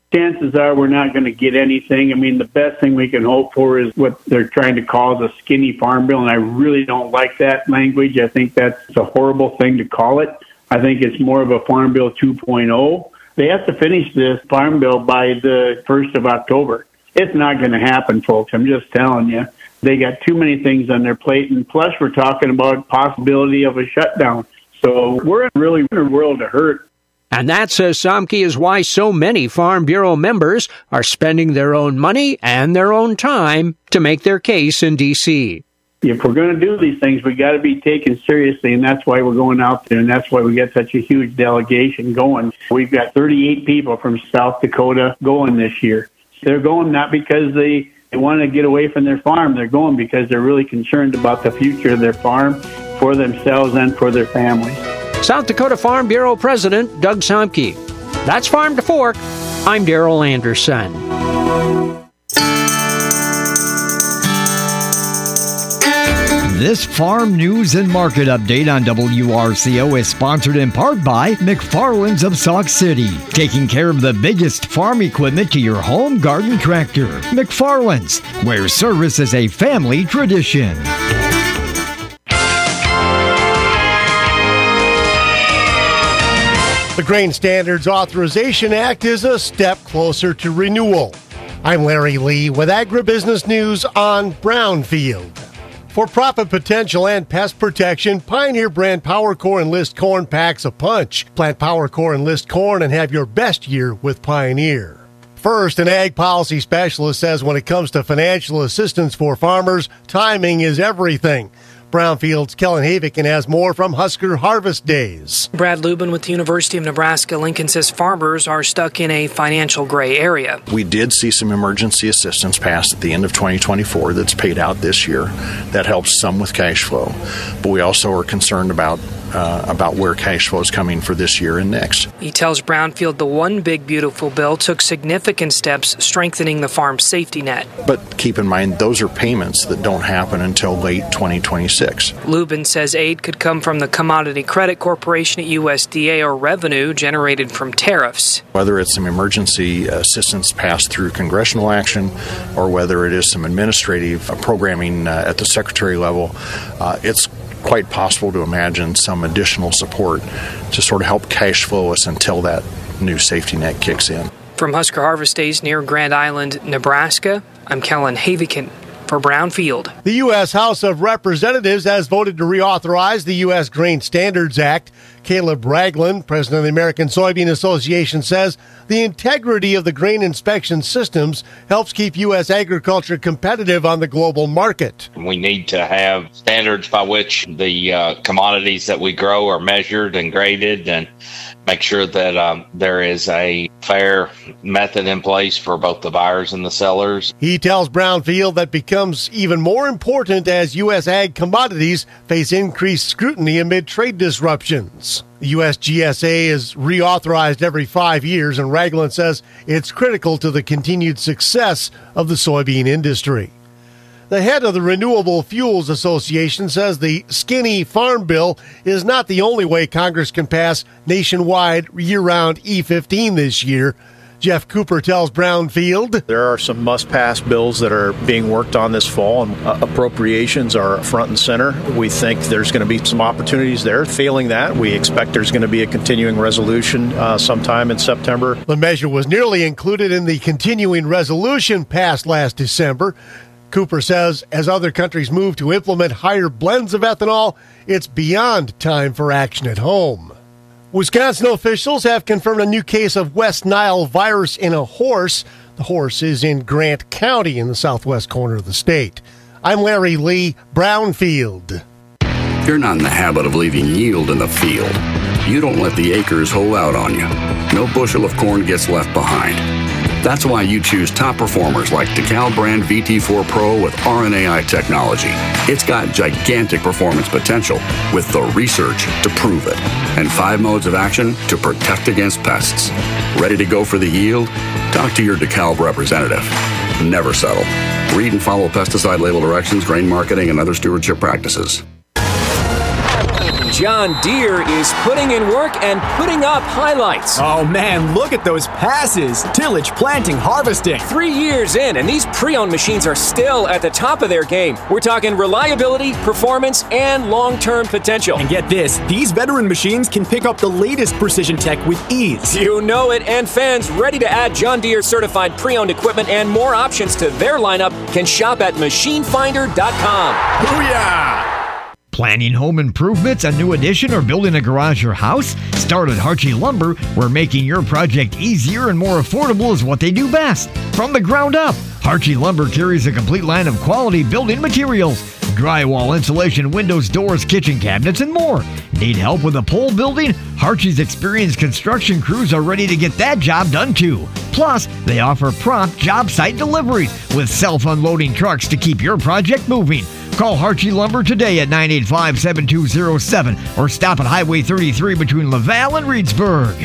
chances are we're not going to get anything. I mean, the best thing we can hope for is what they're trying to call the skinny farm bill, and I really don't like that language. I think that's a horrible thing to call it. I think it's more of a Farm Bill two point oh. They have to finish this farm bill by the first of October. It's not going to happen, folks. I'm just telling you. They got too many things on their plate, and plus we're talking about possibility of a shutdown. So we're really in a world of hurt. And that, says Samke, is why so many Farm Bureau members are spending their own money and their own time to make their case in D C If we're going to do these things, we got to be taken seriously, and that's why we're going out there, and that's why we got such a huge delegation going. We've got thirty-eight people from South Dakota going this year. They're going not because they, they want to get away from their farm. They're going because they're really concerned about the future of their farm for themselves and for their families. South Dakota Farm Bureau President Doug Samke. That's Farm to Fork. I'm Darrell Anderson. This farm news and market update on W R C O is sponsored in part by McFarland's of Sauk City, taking care of the biggest farm equipment to your home garden tractor. McFarland's, where service is a family tradition. The Grain Standards Authorization Act is a step closer to renewal. I'm Larry Lee with Agribusiness News on Brownfield. For profit potential and pest protection, Pioneer brand PowerCore Enlist corn packs a punch. Plant PowerCore Enlist corn and have your best year with Pioneer. First, an ag policy specialist says when it comes to financial assistance for farmers, timing is everything. Brownfield's Kellen Havikin has more from Husker Harvest Days. Brad Lubin with the University of Nebraska-Lincoln says farmers are stuck in a financial gray area. We did see some emergency assistance passed at the end of twenty twenty-four that's paid out this year. That helps some with cash flow. But we also are concerned about uh, about where cash flow is coming for this year and next. He tells Brownfield the One Big Beautiful bill took significant steps strengthening the farm safety net. But keep in mind, those are payments that don't happen until late twenty twenty-six. Lubin says aid could come from the Commodity Credit Corporation at U S D A or revenue generated from tariffs. Whether it's some emergency assistance passed through congressional action or whether it is some administrative programming uh, at the secretary level, uh, it's quite possible to imagine some additional support to sort of help cash flow us until that new safety net kicks in. From Husker Harvest Days near Grand Island, Nebraska, I'm Kellen Havikin for Brownfield. The U S House of Representatives has voted to reauthorize the U S Grain Standards Act. Caleb Ragland, president of the American Soybean Association, says the integrity of the grain inspection systems helps keep U S agriculture competitive on the global market. We need to have standards by which the uh, commodities that we grow are measured and graded, and make sure that um, there is a fair method in place for both the buyers and the sellers. He tells Brownfield that becomes even more important as U S ag commodities face increased scrutiny amid trade disruptions. The U S G S A is reauthorized every five years, and Ragland says it's critical to the continued success of the soybean industry. The head of the Renewable Fuels Association says the skinny farm bill is not the only way Congress can pass nationwide year-round E fifteen this year. Jeff Cooper tells Brownfield there are some must-pass bills that are being worked on this fall, and uh, appropriations are front and center. We think there's going to be some opportunities there. Failing that, we expect there's going to be a continuing resolution uh, sometime in September. The measure was nearly included in the continuing resolution passed last December. Cooper says as other countries move to implement higher blends of ethanol, it's beyond time for action at home. Wisconsin officials have confirmed a new case of West Nile virus in a horse. The horse is in Grant County in the southwest corner of the state. I'm Larry Lee, Brownfield. You're not in the habit of leaving yield in the field. You don't let the acres hold out on you. No bushel of corn gets left behind. That's why you choose top performers like DeKalb brand V T four Pro with R N A I technology. It's got gigantic performance potential with the research to prove it and five modes of action to protect against pests. Ready to go for the yield? Talk to your DeKalb representative. Never settle. Read and follow pesticide label directions, grain marketing, and other stewardship practices. John Deere is putting in work and putting up highlights. Oh man, look at those passes. Tillage, planting, harvesting. Three years in, and these pre-owned machines are still at the top of their game. We're talking reliability, performance, and long-term potential. And get this, these veteran machines can pick up the latest precision tech with ease. You know it, and fans ready to add John Deere certified pre-owned equipment and more options to their lineup can shop at machine finder dot com. Booyah! Planning home improvements, a new addition, or building a garage or house? Start at Harchie Lumber, where making your project easier and more affordable is what they do best. From the ground up, Harchie Lumber carries a complete line of quality building materials. Drywall, insulation, windows, doors, kitchen cabinets, and more. Need help with a pole building? Harchie's experienced construction crews are ready to get that job done too. Plus, they offer prompt job site deliveries with self-unloading trucks to keep your project moving. Call Harchie Lumber today at nine eight five, seven two zero seven or stop at Highway thirty-three between Laval and Reedsburg.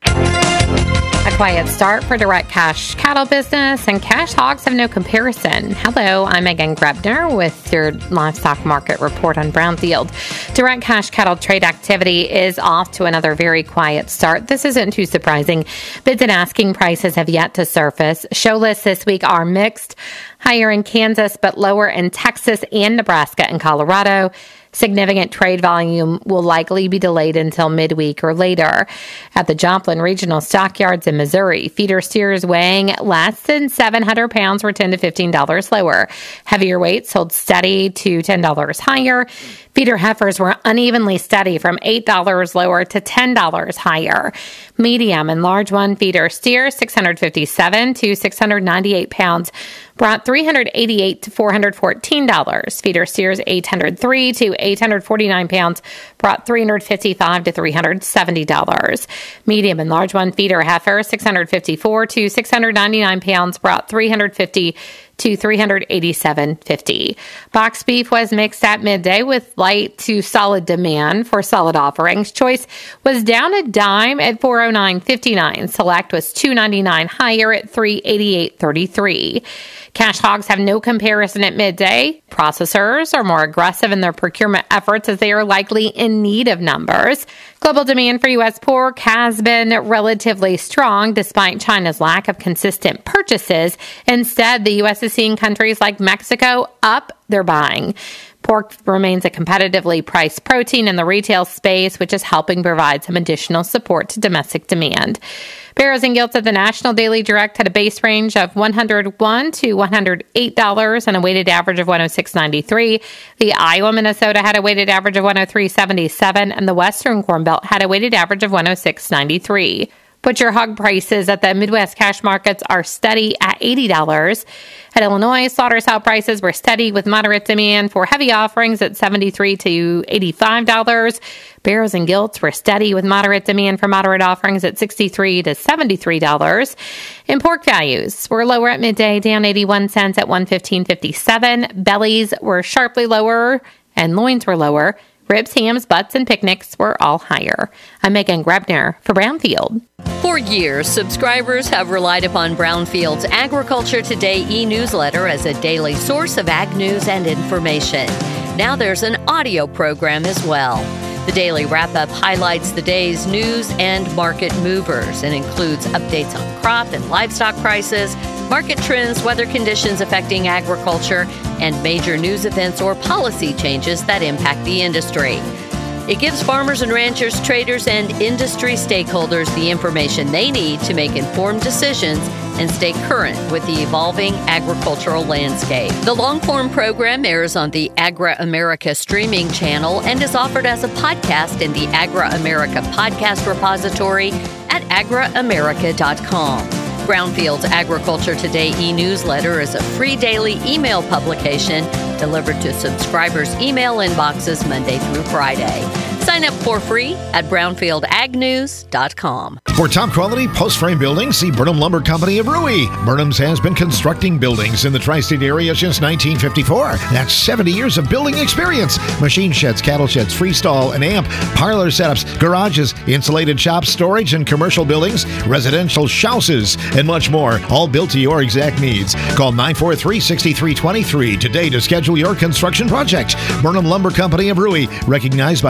A quiet start for direct cash cattle business, and cash hogs have no comparison. Hello, I'm Megan Grebner with your livestock market report on Brownfield. Direct cash cattle trade activity is off to another very quiet start. This isn't too surprising. Bids and asking prices have yet to surface. Show lists this week are mixed, higher in Kansas but lower in Texas and Nebraska and Colorado. Significant trade volume will likely be delayed until midweek or later. At the Joplin Regional Stockyards in Missouri, feeder steers weighing less than seven hundred pounds were ten to fifteen dollars lower. Heavier weights sold steady to ten dollars higher. Feeder heifers were unevenly steady from eight dollars lower to ten dollars higher. Medium and large one feeder steers, six hundred fifty-seven to six hundred ninety-eight pounds, brought three hundred eighty-eight to four hundred fourteen dollars. Feeder steers, eight hundred three to eight hundred forty-nine pounds, brought three hundred fifty-five to three hundred seventy dollars. Medium and large one feeder heifer, six hundred fifty-four to six hundred ninety-nine pounds, brought three hundred fifty to three hundred eighty-seven fifty. Box beef was mixed at midday with light to solid demand for solid offerings. Choice was down a dime at four oh nine fifty-nine. Select was two ninety-nine higher at three eighty-eight thirty-three. Cash hogs have no comparison at midday. Processors are more aggressive in their procurement efforts as they are likely in need of numbers. Global demand for U S pork has been relatively strong despite China's lack of consistent purchases. Instead, the U S is seeing countries like Mexico up their buying. Pork remains a competitively priced protein in the retail space, which is helping provide some additional support to domestic demand. Barrows and Gilts at the National Daily Direct had a base range of one hundred one to one hundred eight dollars and a weighted average of one oh six ninety-three. The Iowa Minnesota had a weighted average of one oh three seventy-seven, and the Western Corn Belt had a weighted average of one oh six ninety-three. Butcher hog prices at the Midwest cash markets are steady at eighty dollars. At Illinois, slaughter sow prices were steady with moderate demand for heavy offerings at seventy-three to eighty-five dollars. Barrows and Gilts were steady with moderate demand for moderate offerings at sixty-three to seventy-three dollars. In pork values were lower at midday, down eighty-one cents at one fifteen fifty-seven. Bellies were sharply lower and loins were lower. Ribs, hams, butts, and picnics were all higher. I'm Megan Grebner for Brownfield. For years, subscribers have relied upon Brownfield's Agriculture Today e-newsletter as a daily source of ag news and information. Now there's an audio program as well. The daily wrap-up highlights the day's news and market movers and includes updates on crop and livestock prices, market trends, weather conditions affecting agriculture, and major news events or policy changes that impact the industry. It gives farmers and ranchers, traders, and industry stakeholders the information they need to make informed decisions and stay current with the evolving agricultural landscape. The long-form program airs on the Agra America streaming channel and is offered as a podcast in the Agra America podcast repository at agra america dot com. Brownfield's Agriculture Today e-newsletter is a free daily email publication delivered to subscribers' email inboxes Monday through Friday. Sign up for free at brownfield ag news dot com. For top quality post-frame buildings, see Burnham Lumber Company of Rui. Burnham's has been constructing buildings in the tri-state area since nineteen fifty-four. That's seventy years of building experience. Machine sheds, cattle sheds, freestall and amp, parlor setups, garages, insulated shops, storage and commercial buildings, residential houses, and much more, all built to your exact needs. Call nine four three, six three two three today to schedule your construction project. Burnham Lumber Company of Rui, recognized by the N F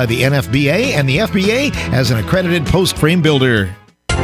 F B A and the F B A as an accredited post frame builder.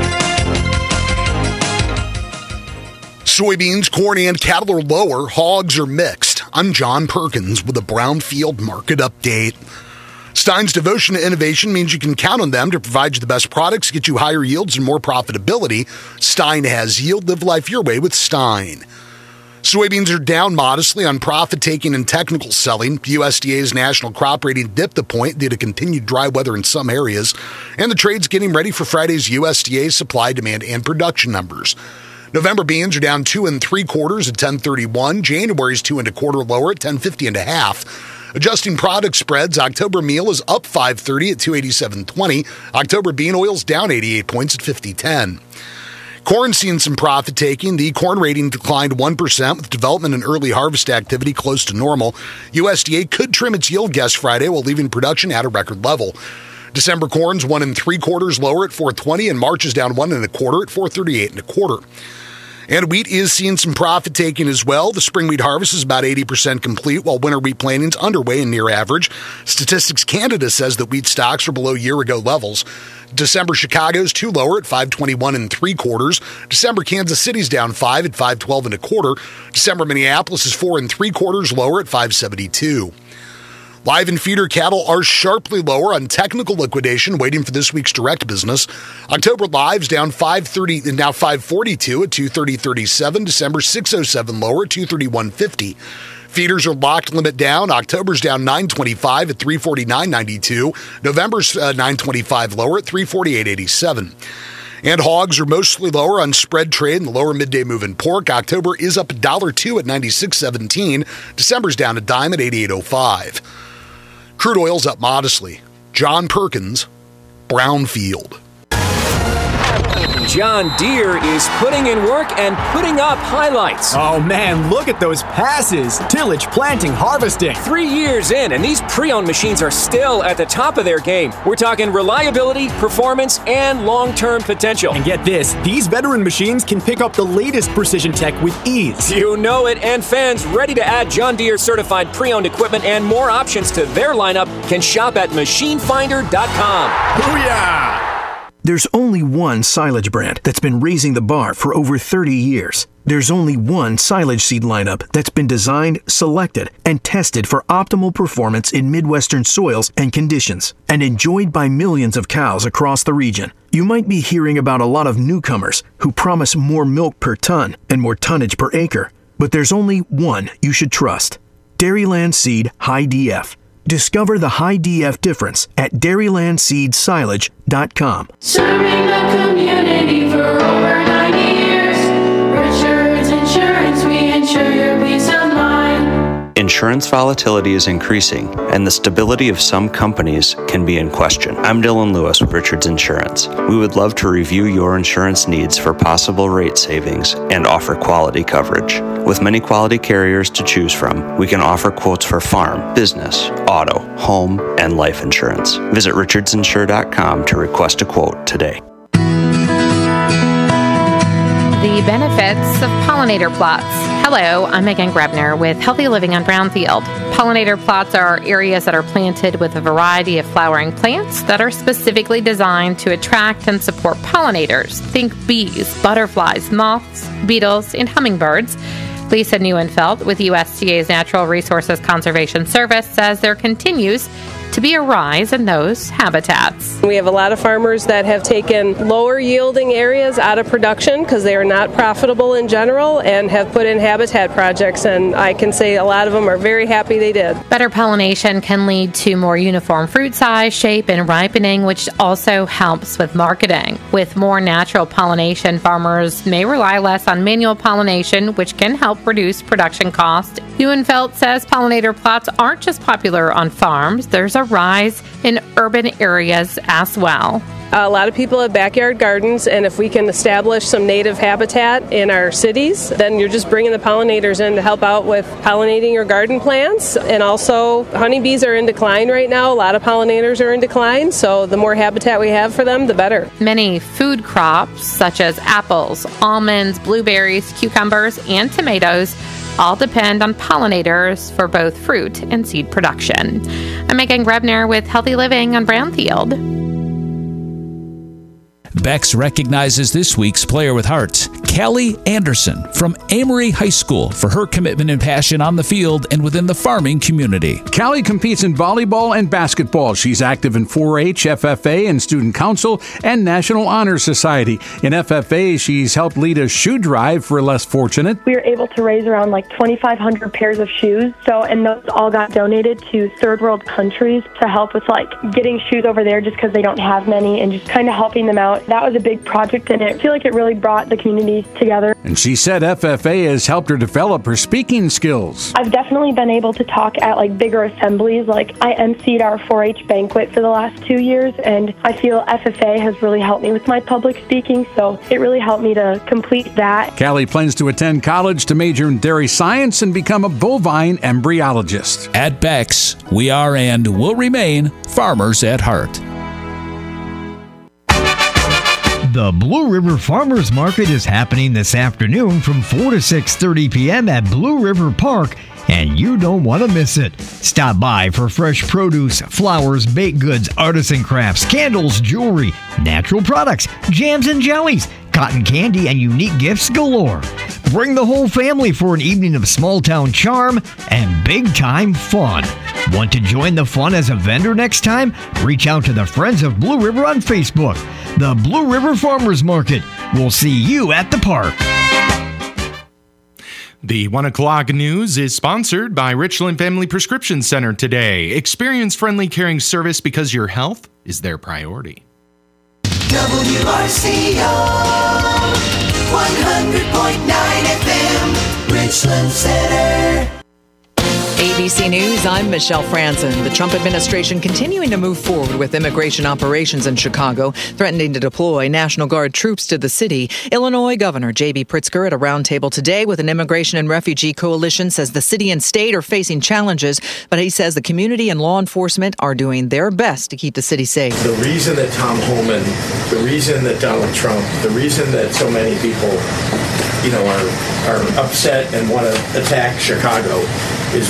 Soybeans, corn, and cattle are lower. Hogs are mixed. I'm John Perkins with a Brownfield Market Update. Stein's devotion to innovation means you can count on them to provide you the best products, get you higher yields and more profitability. Stein has yield. Live life your way with Stein. Soybeans are down modestly on profit-taking and technical selling. U S D A's national crop rating dipped a point due to continued dry weather in some areas, and the trade's getting ready for Friday's U S D A supply, demand, and production numbers. November beans are down two and three quarters at ten thirty-one. January's two and a quarter lower at ten fifty and a half. Adjusting product spreads, October meal is up five thirty at two eighty-seven twenty. October bean oil's down eighty-eight points at fifty ten. Corn seen some profit taking. The corn rating declined one percent with development and early harvest activity close to normal. U S D A could trim its yield guess Friday while leaving production at a record level. December corn's one and three quarters lower at four twenty, and March is down one and a quarter at four thirty-eight and a quarter. And wheat is seeing some profit taking as well. The spring wheat harvest is about eighty percent complete, while winter wheat plantings underway and near average. Statistics Canada says that wheat stocks are below year-ago levels. December Chicago's two lower at five twenty-one and three quarters. December Kansas City's down five at five twelve and a quarter. December Minneapolis is four and three quarters lower at five seventy-two. Live and feeder cattle are sharply lower on technical liquidation, waiting for this week's direct business. October live's down five thirty, now five forty-two at two thirty thirty-seven. December six oh seven lower at two thirty-one fifty. Feeders are locked limit down. October's down nine twenty-five at three forty-nine ninety-two. November's uh, nine twenty-five lower at three forty-eight eighty-seven. And hogs are mostly lower on spread trade in the lower midday move in pork. October is up one dollar two at ninety-six seventeen. December's down a dime at eighty-eight oh five. Crude oil's up modestly. John Perkins, Brownfield. John Deere is putting in work and putting up highlights. Oh man, look at those passes. Tillage, planting, harvesting. Three years in, and these pre-owned machines are still at the top of their game. We're talking reliability, performance, and long-term potential. And get this, these veteran machines can pick up the latest precision tech with ease. You know it, and fans ready to add John Deere certified pre-owned equipment and more options to their lineup can shop at machine finder dot com. Booyah! There's only one silage brand that's been raising the bar for over thirty years. There's only one silage seed lineup that's been designed, selected, and tested for optimal performance in Midwestern soils and conditions, and enjoyed by millions of cows across the region. You might be hearing about a lot of newcomers who promise more milk per ton and more tonnage per acre, but there's only one you should trust: Dairyland Seed High D F. Discover the high D F difference at dairyland seed silage dot com. Serving the community for over ninety years. Richards Insurance, we insure your peace of mind. Insurance volatility is increasing, and the stability of some companies can be in question. I'm Dylan Lewis with Richards Insurance. We would love to review your insurance needs for possible rate savings and offer quality coverage. With many quality carriers to choose from, we can offer quotes for farm, business, auto, home, and life insurance. Visit richards insure dot com to request a quote today. The benefits of pollinator plots. Hello, I'm Megan Grebner with Healthy Living on Brownfield. Pollinator plots are areas that are planted with a variety of flowering plants that are specifically designed to attract and support pollinators. Think bees, butterflies, moths, beetles, and hummingbirds. Lisa Neuenfeld with U S D A's Natural Resources Conservation Service says there continues to be a rise in those habitats. We have a lot of farmers that have taken lower yielding areas out of production because they are not profitable in general and have put in habitat projects, and I can say a lot of them are very happy they did. Better pollination can lead to more uniform fruit size, shape, and ripening, which also helps with marketing. With more natural pollination, farmers may rely less on manual pollination, which can help reduce production cost. Neuenfeld says pollinator plots aren't just popular on farms. There's a rise in urban areas as well. A lot of people have backyard gardens, and if we can establish some native habitat in our cities, then you're just bringing the pollinators in to help out with pollinating your garden plants. And also, honeybees are in decline right now. A lot of pollinators are in decline, so the more habitat we have for them, the better. Many food crops, such as apples, almonds, blueberries, cucumbers, and tomatoes, all depend on pollinators for both fruit and seed production. I'm Megan Grebner with Healthy Living on Brownfield. Bex recognizes this week's Player with Heart, Callie Anderson from Amory High School, for her commitment and passion on the field and within the farming community. Callie competes in volleyball and basketball. She's active in four H, F F A, and Student Council, and National Honor Society. In F F A, she's helped lead a shoe drive for less fortunate. We were able to raise around like twenty-five hundred pairs of shoes, so and those all got donated to third world countries to help with like getting shoes over there just because they don't have many, and just kind of helping them out. That was a big project, and I feel like it really brought the community together. And she said F F A has helped her develop her speaking skills. I've definitely been able to talk at like bigger assemblies. Like I emceed our four H banquet for the last two years, and I feel F F A has really helped me with my public speaking, so it really helped me to complete that. Callie plans to attend college to major in dairy science and become a bovine embryologist. At Bex, we are and will remain farmers at heart. The Blue River Farmers Market is happening this afternoon from four to six thirty p.m. at Blue River Park, and you don't want to miss it. Stop by for fresh produce, flowers, baked goods, artisan crafts, candles, jewelry, natural products, jams and jellies, cotton candy, and unique gifts galore. Bring the whole family for an evening of small-town charm and big-time fun. Want to join the fun as a vendor next time? Reach out to the Friends of Blue River on Facebook. The Blue River Farmers Market. We'll see you at the park. The one o'clock news is sponsored by Richland Family Prescription Center today. Experience friendly, caring service because your health is their priority. W R C O one hundred point nine F M, Richland Center. A B C News, I'm Michelle Franzen. The Trump administration continuing to move forward with immigration operations in Chicago, threatening to deploy National Guard troops to the city. Illinois Governor J B Pritzker at a roundtable today with an immigration and refugee coalition says the city and state are facing challenges, but he says the community and law enforcement are doing their best to keep the city safe. The reason that Tom Homan, the reason that Donald Trump, the reason that so many people, you know, are, are upset and want to attack Chicago is